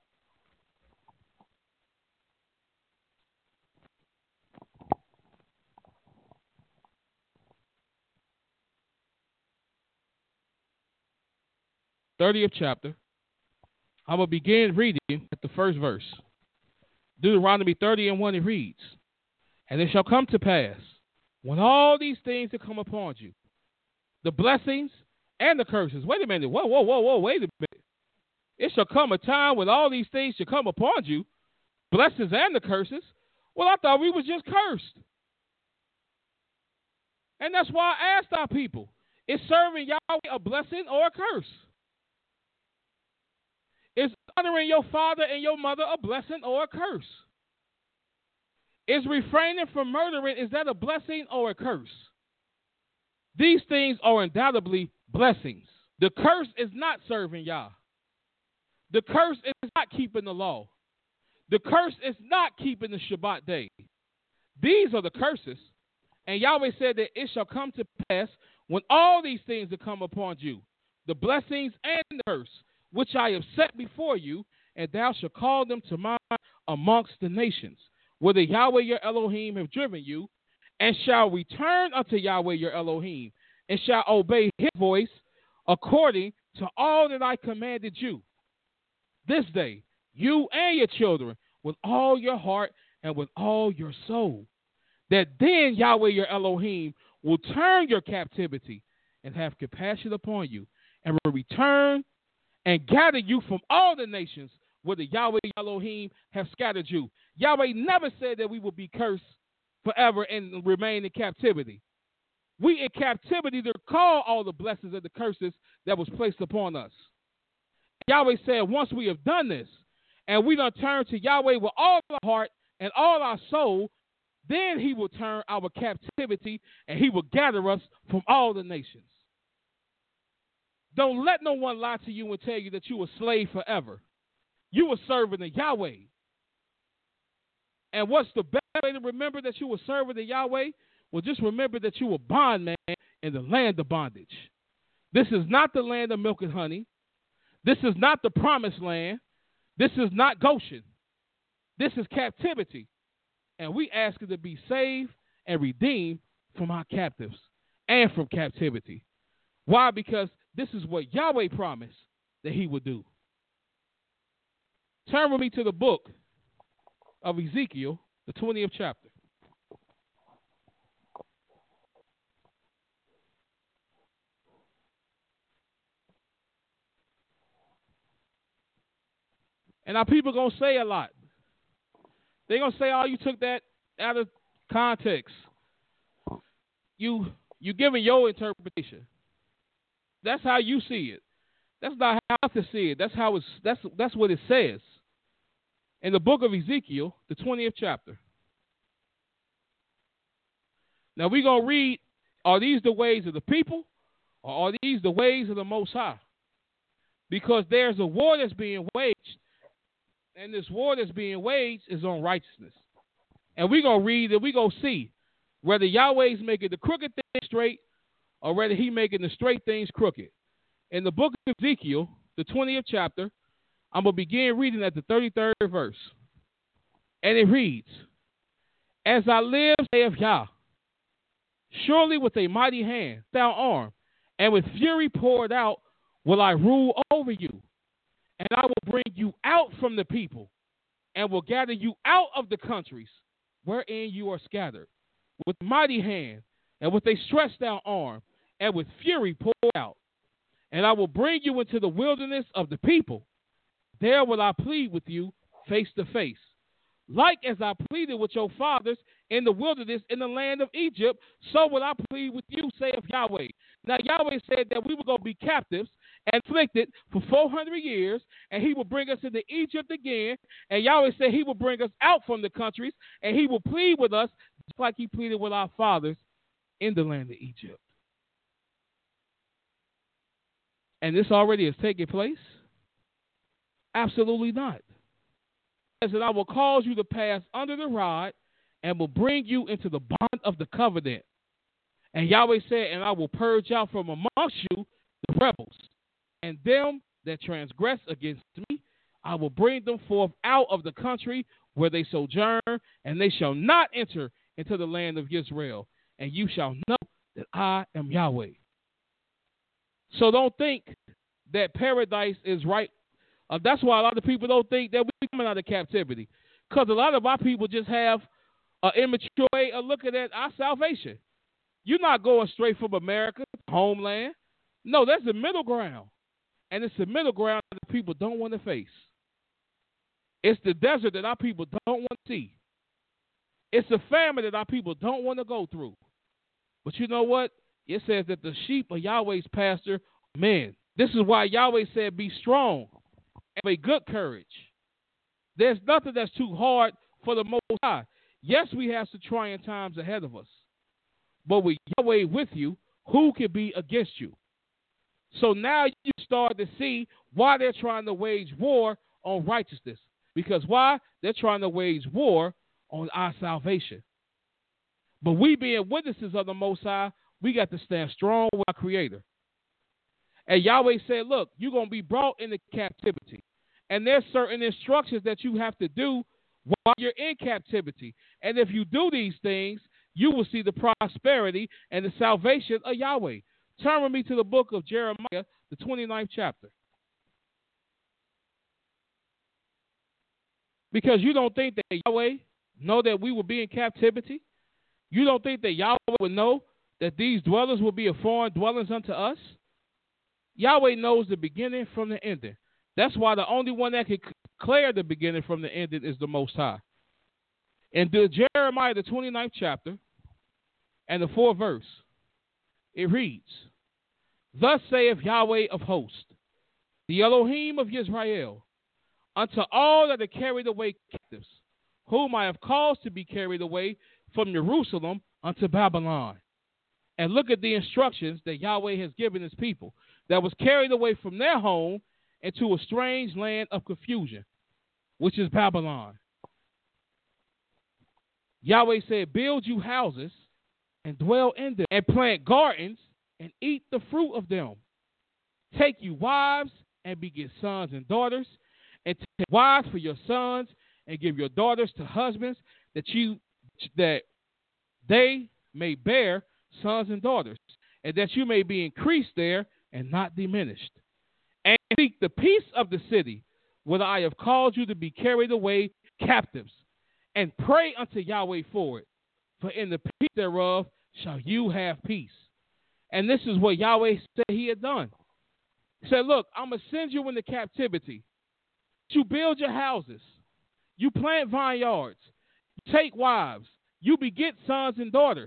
thirtieth chapter. I'm going to begin reading at the first verse. Deuteronomy thirty and one, it reads, "And it shall come to pass, when all these things have come upon you, the blessings and the curses." Wait a minute. Whoa, whoa, whoa, whoa, wait a minute. It shall come a time when all these things shall come upon you, blessings and the curses. Well, I thought we was just cursed. And that's why I asked our people, is serving Yahweh a blessing or a curse? Is honoring your father and your mother a blessing or a curse? Is refraining from murdering, is that a blessing or a curse? These things are undoubtedly blessings. The curse is not serving Yah. The curse is not keeping the law. The curse is not keeping the Shabbat day. These are the curses. And Yahweh said that it shall come to pass when all these things have come upon you, the blessings and the curse. which I have set before you, and thou shalt call them to mind amongst the nations, whither Yahweh your Elohim have driven you, and shall return unto Yahweh your Elohim, and shall obey his voice according to all that I commanded you this day, you and your children, with all your heart and with all your soul, that then Yahweh your Elohim will turn your captivity and have compassion upon you, and will return and gather you from all the nations where the Yahweh Elohim have scattered you. Yahweh never said that we will be cursed forever and remain in captivity. We in captivity to call all the blessings and the curses that was placed upon us. Yahweh said once we have done this, and we done turn to Yahweh with all our heart and all our soul, then he will turn our captivity and he will gather us from all the nations. Don't let no one lie to you and tell you that you were a slave forever. You were serving the Yahweh. And what's the best way to remember that you were serving the Yahweh? Well, just remember that you were bondman in the land of bondage. This is not the land of milk and honey. This is not the promised land. This is not Goshen. This is captivity. And we ask you to be saved and redeemed from our captives and from captivity. Why? Because this is what Yahweh promised that he would do. Turn with me to the book of Ezekiel, the twentieth chapter. And our people going to say a lot. They're going to say, oh, you took that out of context. You, you giving your interpretation. That's how you see it. That's not how I can see it. That's how it's, that's, that's what it says. In the book of Ezekiel, the twentieth chapter. Now we're going to read, are these the ways of the people, or are these the ways of the Most High? Because there's a war that's being waged, and this war that's being waged is on righteousness. And we're going to read and we're going to see whether Yahweh's making the crooked things straight or whether he making the straight things crooked. In the book of Ezekiel, the twentieth chapter, I'm going to begin reading at the thirty-third verse. And it reads, as I live, saith Yah, surely with a mighty hand, thou arm, and with fury poured out, will I rule over you. And I will bring you out from the people, and will gather you out of the countries wherein you are scattered, with mighty hand, and with a stretched out arm, and with fury poured out. And I will bring you into the wilderness of the people. There will I plead with you face to face, like as I pleaded with your fathers in the wilderness in the land of Egypt, so will I plead with you, saith Yahweh. Now Yahweh said that we were going to be captives and afflicted for four hundred years, and he will bring us into Egypt again, and Yahweh said he will bring us out from the countries, and he will plead with us just like he pleaded with our fathers in the land of Egypt. And this already has taken place? Absolutely not. It says that I will cause you to pass under the rod and will bring you into the bond of the covenant. And Yahweh said, and I will purge out from amongst you the rebels, and them that transgress against me, I will bring them forth out of the country where they sojourn, and they shall not enter into the land of Israel. And you shall know that I am Yahweh. So don't think that paradise is right. Uh, that's why a lot of people don't think that we're coming out of captivity. Because a lot of our people just have an immature way of looking at our salvation. You're not going straight from America to homeland. No, there's a middle ground. And it's the middle ground that people don't want to face. It's the desert that our people don't want to see. It's the famine that our people don't want to go through. But you know what? It says that the sheep of Yahweh's pasture are men. This is why Yahweh said, be strong and of a good courage. There's nothing that's too hard for the Most High. Yes, we have some trying times ahead of us. But with Yahweh with you, who can be against you? So now you start to see why they're trying to wage war on righteousness. Because why? They're trying to wage war on our salvation. But we being witnesses of the Most High, we got to stand strong with our Creator. And Yahweh said, look, you're going to be brought into captivity. And there's certain instructions that you have to do while you're in captivity. And if you do these things, you will see the prosperity and the salvation of Yahweh. Turn with me to the book of Jeremiah, the twenty-ninth chapter. Because you don't think that Yahweh know that we will be in captivity? You don't think that Yahweh would know that these dwellers will be a foreign dwellings unto us? Yahweh knows the beginning from the ending. That's why the only one that can declare the beginning from the ending is the Most High. In the Jeremiah, the twenty-ninth chapter, and the fourth verse, it reads, Thus saith Yahweh of hosts, the Elohim of Israel, unto all that are carried away captives, whom I have caused to be carried away from Jerusalem unto Babylon. And look at the instructions that Yahweh has given his people that was carried away from their home into a strange land of confusion, which is Babylon. Yahweh said, build you houses and dwell in them, and plant gardens and eat the fruit of them. Take you wives and beget sons and daughters, and take wives for your sons, and give your daughters to husbands, that you that they may bear sons and daughters, and that you may be increased there and not diminished. And seek the peace of the city, where I have caused you to be carried away captives, and pray unto Yahweh for it, for in the peace thereof shall you have peace. And this is what Yahweh said he had done. He said, look, I'm going to send you into captivity. You build your houses. You plant vineyards. You take wives. You beget sons and daughters.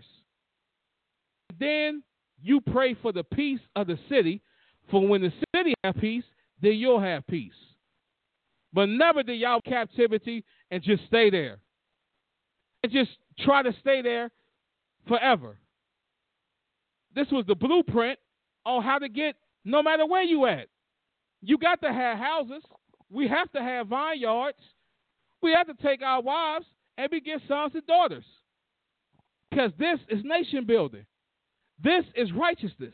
Then you pray for the peace of the city, for when the city have peace, then you'll have peace. But never did y'all captivity and just stay there. And just try to stay there forever. This was the blueprint on how to get no matter where you at. You got to have houses. We have to have vineyards. We have to take our wives and beget sons and daughters. Because this is nation building. This is righteousness.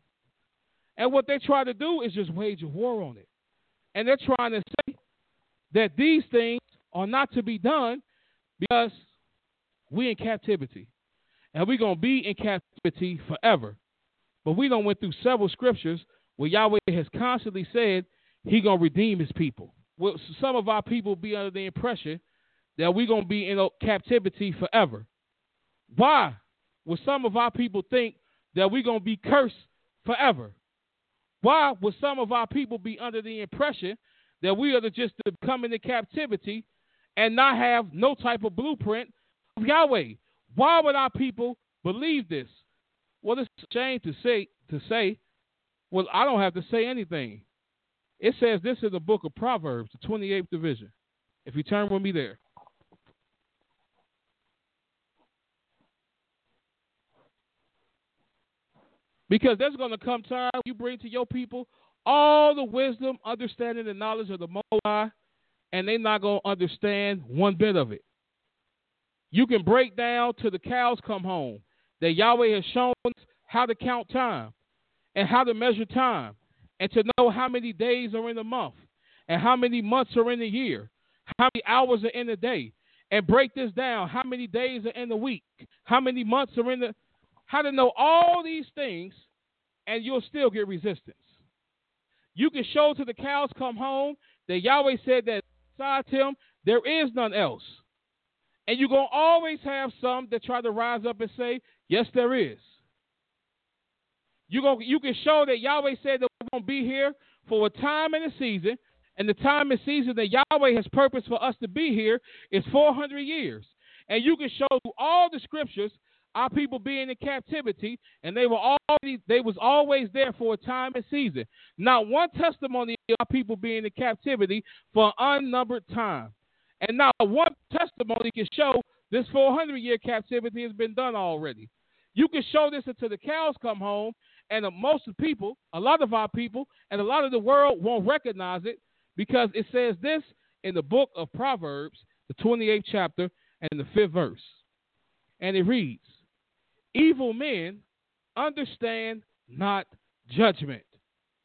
And what they try to do is just wage a war on it. And they're trying to say that these things are not to be done because we're in captivity. And we're going to be in captivity forever. But we done went through several scriptures where Yahweh has constantly said he's going to redeem his people. Well, some of our people be under the impression that we're going to be in captivity forever. Why would some of our people think that we're going to be cursed forever? Why would some of our people be under the impression that we are to just to come into captivity and not have no type of blueprint of Yahweh? Why would our people believe this? Well, it's a shame to say, to say, well, I don't have to say anything. It says this in the book of Proverbs, the twenty-eighth division. If you turn with me there. Because there's going to come time you bring to your people all the wisdom, understanding, and knowledge of the Most High, and they're not going to understand one bit of it. You can break down till the cows come home that Yahweh has shown us how to count time and how to measure time and to know how many days are in the month and how many months are in the year, how many hours are in the day, and break this down, how many days are in the week, how many months are in the, how to know all these things, and you'll still get resistance. You can show to the cows come home that Yahweh said that besides him, there is none else. And you're going to always have some that try to rise up and say, yes, there is. You're gonna, you can show that Yahweh said that we're going to be here for a time and a season, and the time and season that Yahweh has purposed for us to be here is four hundred years. And you can show through all the scriptures our people being in captivity, and they were already, they was always there for a time and season. Not one testimony of our people being in captivity for an unnumbered time. And now one testimony can show this four hundred year captivity has been done already. You can show this until the cows come home, and most of the people, a lot of our people, and a lot of the world won't recognize it because it says this in the book of Proverbs, the twenty-eighth chapter and the fifth verse. And it reads, evil men understand not judgment,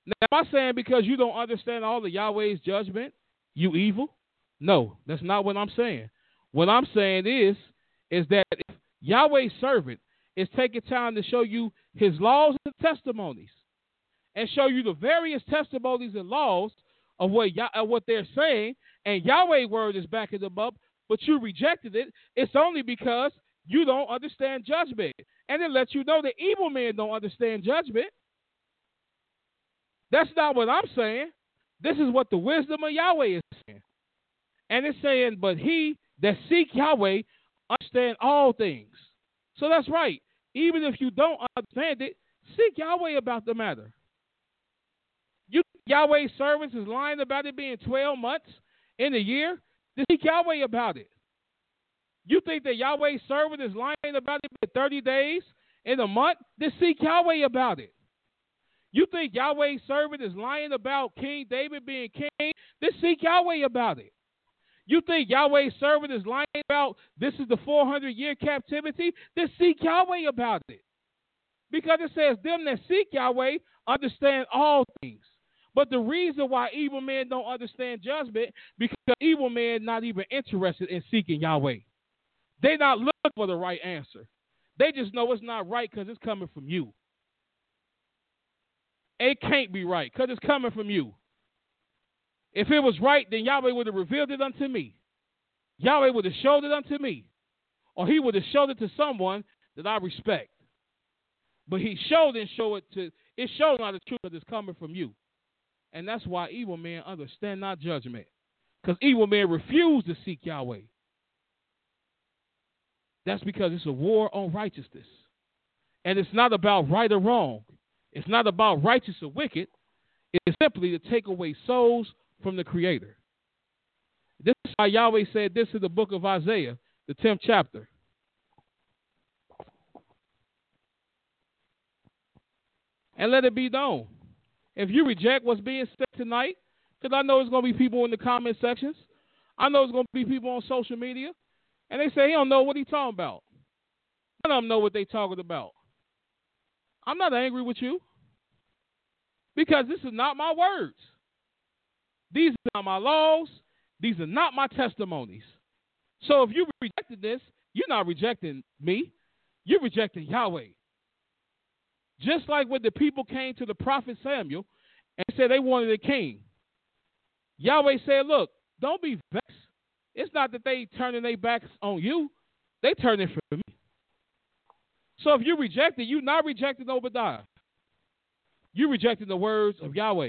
Now, am I saying because you don't understand all of Yahweh's judgment, you evil? No, that's not what I'm saying. What I'm saying is, is that if Yahweh's servant is taking time to show you his laws and testimonies and show you the various testimonies and laws of what, Yah- of what they're saying, and Yahweh's word is backing them up, but you rejected it, it's only because you don't understand judgment. And it lets you know that evil men don't understand judgment. That's not what I'm saying. This is what the wisdom of Yahweh is saying. And it's saying, but he that seek Yahweh understand all things. So that's right. Even if you don't understand it, seek Yahweh about the matter. You think Yahweh's servants is lying about it being twelve months in a year? Then seek Yahweh about it. You think that Yahweh's servant is lying about it being thirty days in a month? Then seek Yahweh about it. You think Yahweh's servant is lying about King David being king? Then seek Yahweh about it. You think Yahweh's servant is lying about this is the four hundred year captivity? Then seek Yahweh about it. Because it says, them that seek Yahweh understand all things. But the reason why evil men don't understand judgment, because evil men not even interested in seeking Yahweh. They're not looking for the right answer. They just know it's not right because it's coming from you. It can't be right because it's coming from you. If it was right, then Yahweh would have revealed it unto me. Yahweh would have showed it unto me. Or he would have showed it to someone that I respect. But he showed and showed it to, it showed not the truth that is coming from you. And that's why evil men understand not judgment. Because evil men refuse to seek Yahweh. That's because it's a war on righteousness. And it's not about right or wrong. It's not about righteous or wicked. It's simply to take away souls from the Creator. This is why Yahweh said this in the book of Isaiah, the tenth chapter. And let it be known. If you reject what's being said tonight, because I know there's going to be people in the comment sections. I know there's going to be people on social media. And they say he don't know what he's talking about. None of them know what they're talking about. I'm not angry with you. Because this is not my words. These are not my laws. These are not my testimonies. So if you rejected this, you're not rejecting me. You're rejecting Yahweh. Just like when the people came to the prophet Samuel and said they wanted a king. Yahweh said, look, don't be vexed. It's not that they turning their backs on you. They turning for me. So if you reject it, you're not rejecting Obadiah. You're rejecting the words of Yahweh.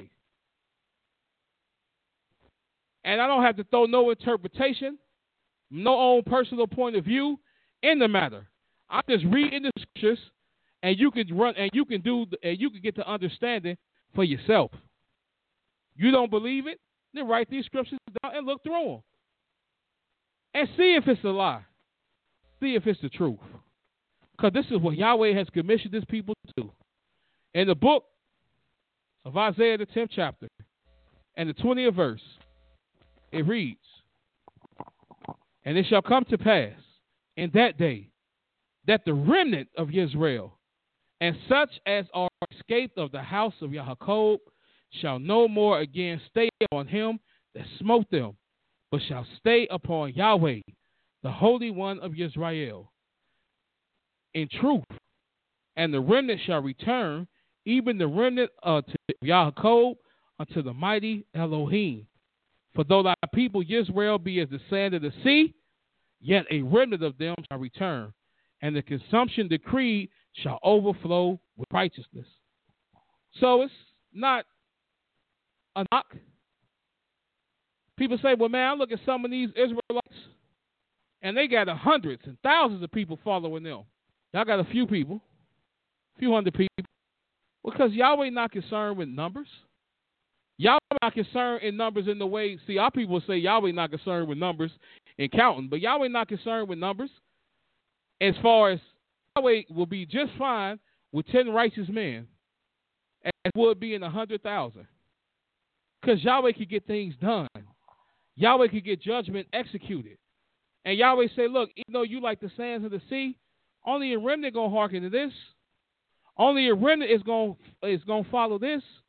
And I don't have to throw no interpretation, no own personal point of view in the matter. I'm just reading the scriptures, and you can run and you can do and you can get the understanding for yourself. You don't believe it? Then write these scriptures down and look through them. And see if it's a lie. See if it's the truth. Because this is what Yahweh has commissioned his people to do. In the book of Isaiah, the tenth chapter, and the twentieth verse, it reads, and it shall come to pass in that day that the remnant of Israel and such as are escaped of the house of Yaakov shall no more again stay on him that smote them, but shall stay upon Yahweh, the Holy One of Israel, in truth. And the remnant shall return, even the remnant of Yaakov, unto the mighty Elohim. For though thy people Israel be as the sand of the sea, yet a remnant of them shall return, and the consumption decreed shall overflow with righteousness. So it's not a knock. People say, well, man, I look at some of these Israelites, and they got hundreds and thousands of people following them. Y'all got a few people, a few hundred people. Because Yahweh not concerned with numbers. Yahweh not concerned in numbers in the way, see, our people say Yahweh not concerned with numbers and counting, but Yahweh not concerned with numbers as far as Yahweh will be just fine with ten righteous men as would be in a hundred thousand. Because Yahweh could get things done. Yahweh could get judgment executed. And Yahweh say, look, even though you like the sands of the sea, only a remnant going to hearken to this. Only a remnant is going is going to follow this.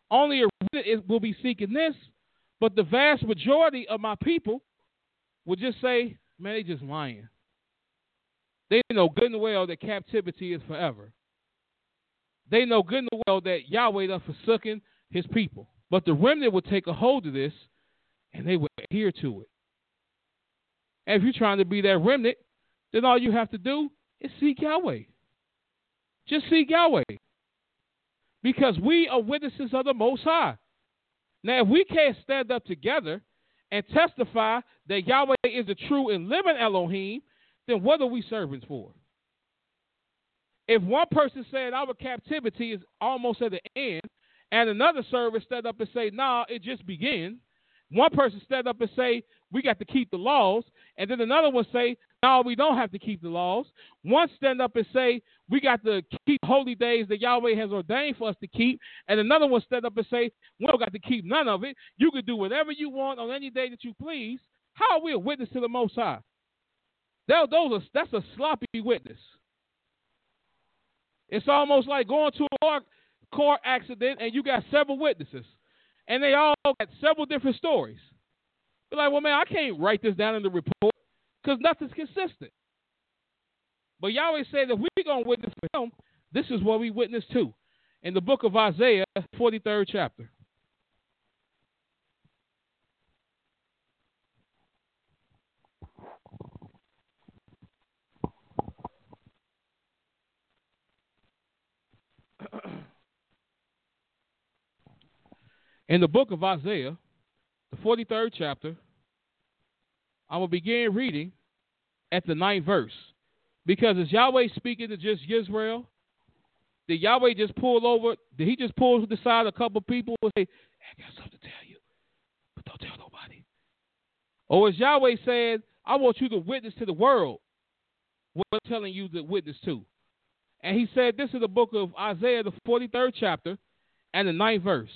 Only a remnant will be seeking this, but the vast majority of my people will just say, man, they just lying. They know good and well that captivity is forever. They know good and well that Yahweh done forsaken his people. But the remnant will take a hold of this, and they will adhere to it. And if you're trying to be that remnant, then all you have to do is seek Yahweh. Just seek Yahweh. Because we are witnesses of the Most High. Now, if we can't stand up together and testify that Yahweh is the true and living Elohim, then what are we servants for? If one person said our captivity is almost at the end, and another servant stand up and say, nah, it just began. One person stand up and say, we got to keep the laws. And then another one say, no, we don't have to keep the laws. One stand up and say, we got to keep holy days that Yahweh has ordained for us to keep. And another one stand up and say, we don't got to keep none of it. You can do whatever you want on any day that you please. How are we a witness to the Most High? That, those are, that's a sloppy witness. It's almost like going to a car, car accident and you got several witnesses. And they all got several different stories. You're like, well, man, I can't write this down in the report because nothing's consistent. But Yahweh said if we're going to witness for him, this is what we witness to. In the book of Isaiah, forty-third chapter. In the book of Isaiah, the forty-third chapter, I will begin reading at the ninth verse. Because is Yahweh speaking to just Israel? Did Yahweh just pull over? Did he just pull to the side a couple people and say, I got something to tell you, but don't tell nobody? Or is Yahweh saying, I want you to witness to the world what I'm telling you to witness to? And he said this is the book of Isaiah, the forty-third chapter, and the ninth verse.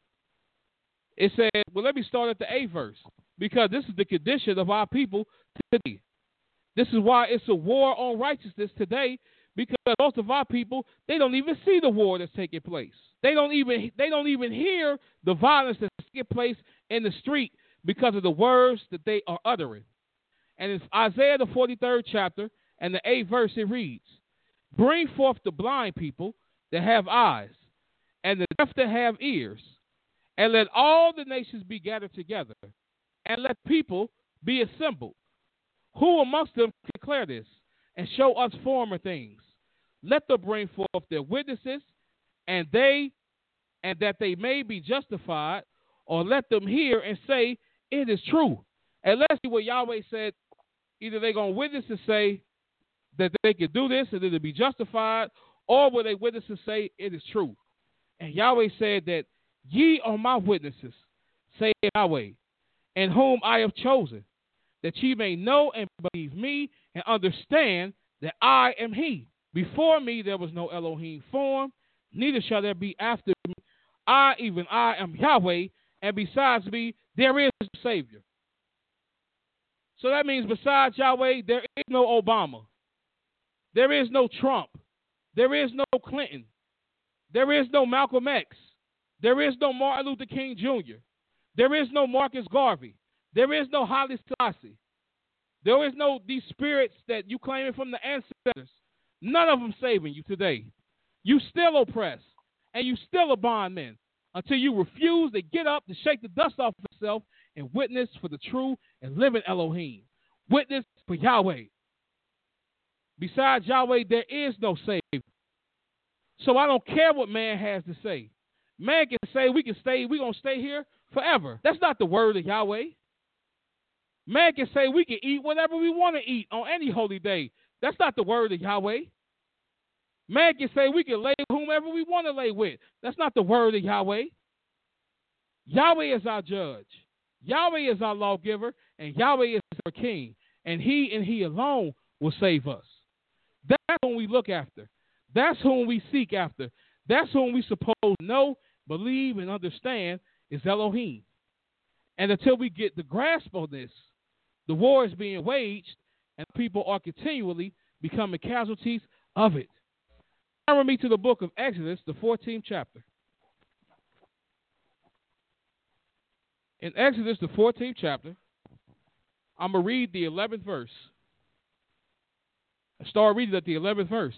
It said, well, let me start at the eighth verse, because this is the condition of our people today. This is why it's a war on righteousness today, because most of our people, they don't even see the war that's taking place. They don't even they don't even hear the violence that's taking place in the street because of the words that they are uttering. And in Isaiah, the forty-third chapter, and the eighth verse, it reads, bring forth the blind people that have eyes, and the deaf that have ears, and let all the nations be gathered together, and let people be assembled. Who amongst them declare this, and show us former things? Let them bring forth their witnesses, and they, and that they may be justified, or let them hear and say, it is true. And let's see what Yahweh said. Either they're going to witness and say that they can do this, and it'll be justified, or will they witness and say, it is true. And Yahweh said that, ye are my witnesses, say Yahweh, in whom I have chosen, that ye may know and believe me and understand that I am he. Before me there was no Elohim form, neither shall there be after me. I, even I, am Yahweh, and besides me there is no Savior. So that means besides Yahweh there is no Obama. There is no Trump. There is no Clinton. There is no Malcolm X. There is no Martin Luther King Junior There is no Marcus Garvey. There is no Haile Selassie. There is no these spirits that you claiming from the ancestors. None of them saving you today. You still oppressed, and you still a bondman until you refuse to get up, to shake the dust off of yourself, and witness for the true and living Elohim. Witness for Yahweh. Besides Yahweh, there is no Savior. So I don't care what man has to say. Man can say we can stay, we're going to stay here forever. That's not the word of Yahweh. Man can say we can eat whatever we want to eat on any holy day. That's not the word of Yahweh. Man can say we can lay with whomever we want to lay with. That's not the word of Yahweh. Yahweh is our judge. Yahweh is our lawgiver, and Yahweh is our king. And he and he alone will save us. That's whom we look after. That's whom we seek after. That's whom we supposed to know, believe, and understand is Elohim. And until we get the grasp on this, the war is being waged, and people are continually becoming casualties of it. Turn with me to the book of Exodus, the fourteenth chapter. In Exodus, the fourteenth chapter, I'm going to read the eleventh verse. I start reading at the eleventh verse.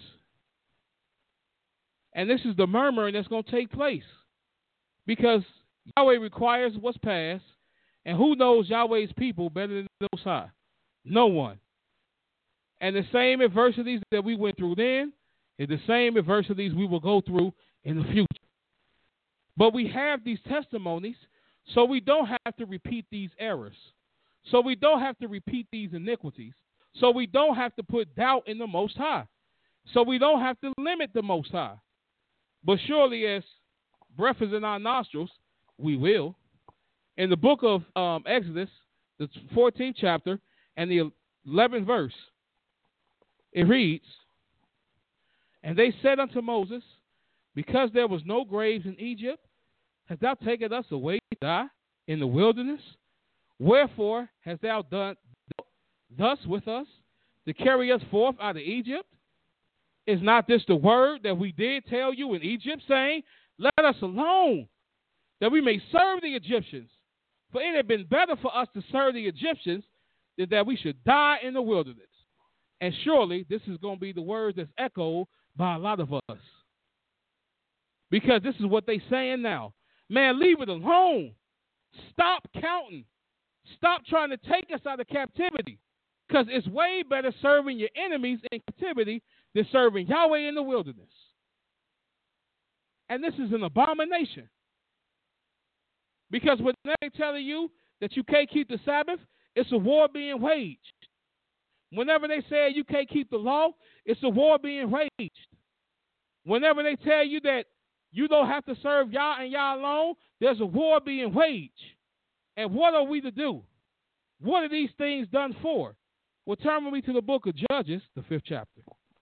And this is the murmuring that's going to take place. Because Yahweh requires what's past, and who knows Yahweh's people better than the Most High? No one. And the same adversities that we went through then is the same adversities we will go through in the future. But we have these testimonies, so we don't have to repeat these errors. So we don't have to repeat these iniquities. So we don't have to put doubt in the Most High. So we don't have to limit the Most High. But surely as breath is in our nostrils, we will. In the book of um, Exodus, the fourteenth chapter and the eleventh verse, it reads, "And they said unto Moses, because there was no graves in Egypt, hast thou taken us away to die in the wilderness? Wherefore hast thou done thus with us, to carry us forth out of Egypt? Is not this the word that we did tell you in Egypt, saying, let us alone, that we may serve the Egyptians? For it had been better for us to serve the Egyptians than that we should die in the wilderness." And surely this is going to be the word that's echoed by a lot of us. Because this is what they're saying now. Man, leave it alone. Stop counting. Stop trying to take us out of captivity. Because it's way better serving your enemies in captivity than serving Yahweh in the wilderness. And this is an abomination. Because when they're telling you that you can't keep the Sabbath, it's a war being waged. Whenever they say you can't keep the law, it's a war being waged. Whenever they tell you that you don't have to serve Yah and Yah alone, there's a war being waged. And what are we to do? What are these things done for? Well, turn with me to the book of Judges, the fifth chapter.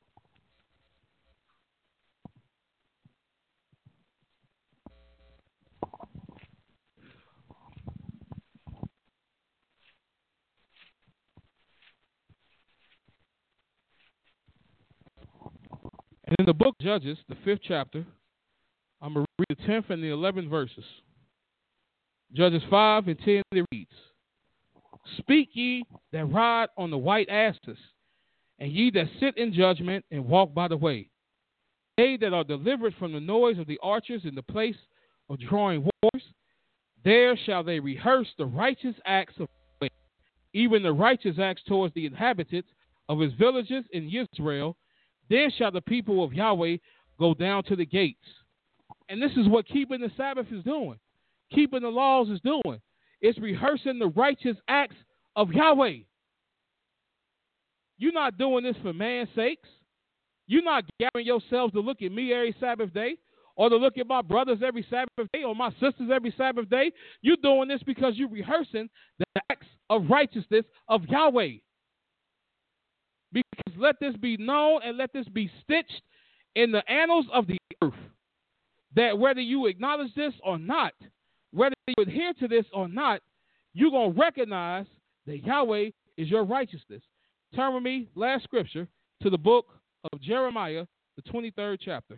And in the book of Judges, the fifth chapter, I'm going to read the tenth and the eleventh verses. Judges five and ten, it reads, "Speak ye that ride on the white asses, and ye that sit in judgment and walk by the way. They that are delivered from the noise of the archers in the place of drawing wars, there shall they rehearse the righteous acts of Yahweh, even the righteous acts towards the inhabitants of his villages in Israel. Then shall the people of Yahweh go down to the gates." And this is what keeping the Sabbath is doing. Keeping the laws is doing. It's rehearsing the righteous acts of Yahweh. You're not doing this for man's sakes. You're not gathering yourselves to look at me every Sabbath day, or to look at my brothers every Sabbath day, or my sisters every Sabbath day. You're doing this because you're rehearsing the acts of righteousness of Yahweh. Because let this be known and let this be stitched in the annals of the earth, that whether you acknowledge this or not, whether you adhere to this or not, you're going to recognize that Yahweh is your righteousness. Turn with me, last scripture, to the book of Jeremiah, the twenty-third chapter.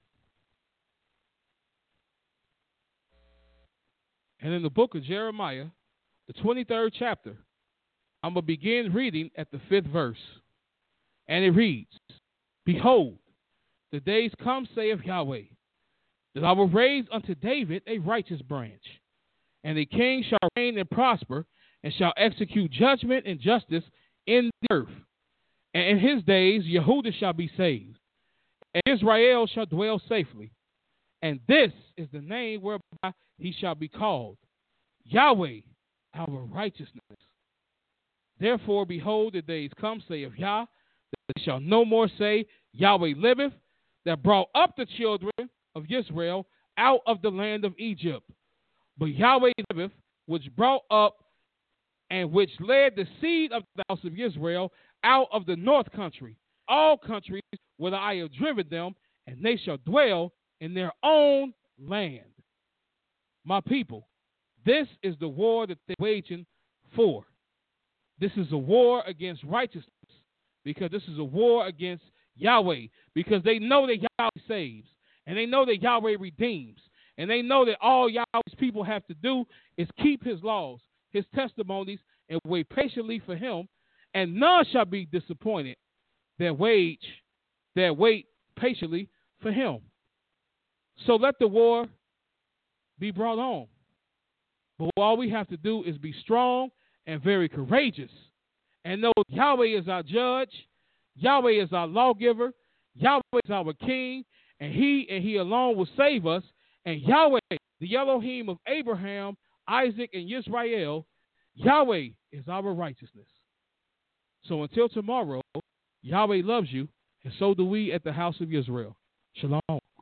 And in the book of Jeremiah, the twenty-third chapter, I'm going to begin reading at the fifth verse. And it reads, "Behold, the days come, saith Yahweh, that I will raise unto David a righteous branch, and the king shall reign and prosper, and shall execute judgment and justice in the earth. And in his days Yehudah shall be saved, and Israel shall dwell safely. And this is the name whereby he shall be called, Yahweh, our righteousness. Therefore, behold, the days come, saith Yah, that they shall no more say, Yahweh liveth, that brought up the children of Israel out of the land of Egypt. But Yahweh liveth, which brought up and which led the seed of the house of Israel out of the north country, all countries whither I have driven them, and they shall dwell in their own land." My people, this is the war that they're waging for. This is a war against righteousness, because this is a war against Yahweh, because they know that Yahweh saves, and they know that Yahweh redeems, and they know that all Yahweh's people have to do is keep his laws, his testimonies, and wait patiently for him, and none shall be disappointed that wage, that wait patiently for him. So let the war be brought on. But all we have to do is be strong and very courageous and know Yahweh is our judge, Yahweh is our lawgiver, Yahweh is our king, and he and he alone will save us. And Yahweh, the Elohim of Abraham, Isaac, and Yisrael, Yahweh is our righteousness. So until tomorrow, Yahweh loves you, and so do we at the house of Israel. Shalom.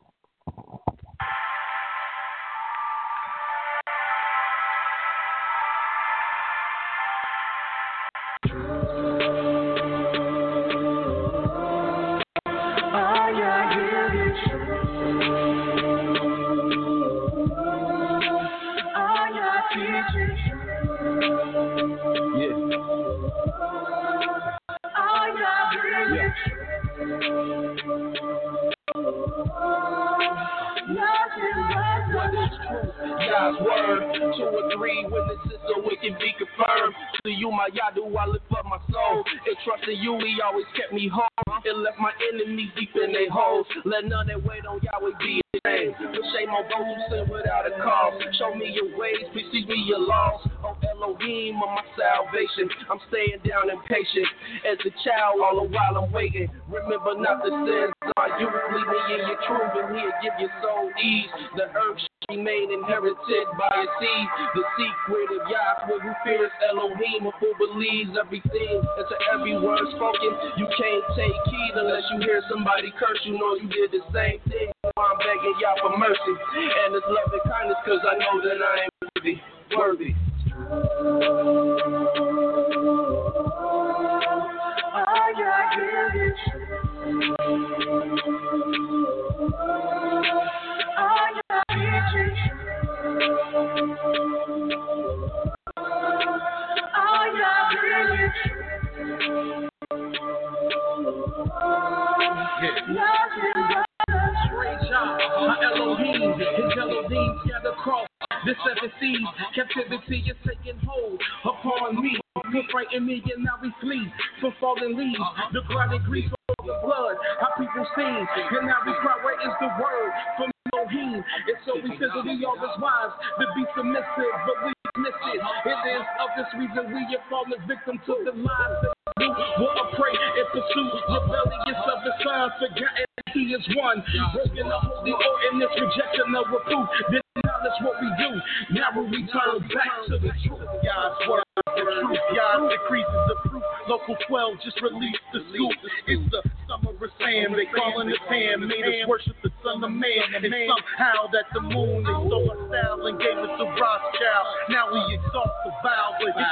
God's word, two or three witnesses so it can be confirmed. To you, my Yadu, I lift up my soul. And trusting you, he always kept me home. It left my enemies deep in their holes. Let none that wait on Yahweh be ashamed. Put shame on those who sin without a cause. Show me your ways, please teach me your laws. Oh Elohim of my salvation, I'm staying down and patient. As a child, all the while I'm waiting. Remember not the sins of my youth. Lead me in your truth, and he'll give your soul ease. The earth shall be made inherited by a seed. The secret of Yahweh who fears Elohim, who believes everything. And to every word spoken, you can't take heed unless you hear somebody curse. You know you did the same thing. I'm begging y'all for mercy and His love and kindness, cause I know that I am worthy, worthy. I got you. I got you. I got you. Yeah. My Elohim, his Elohim scattered across the seven seas. Captivity is taking hold upon me. You frighten me and now we flee from fallen leaves. The ground and grief of the blood, how people sing. And now we cry, where is the word from Elohim? And so we figure we all as wives to be submissive, but we miss it. It is of this reason we have fallen victim to the lies that we do. We'll pray and pursue rebellious of the son, forgotten he is one. Broken the holy ordinance, rejection of reproof. Then knowledge what we do. Now we return back to the truth. God's word, the truth. God decreases the proof. Local twelve just released the scoop. It's the summer of Sam. They calling it Sam. Made us worship the Son of Man. And somehow that the moon they stole our style and gave it to Rothschild. Now we exalt the vow, but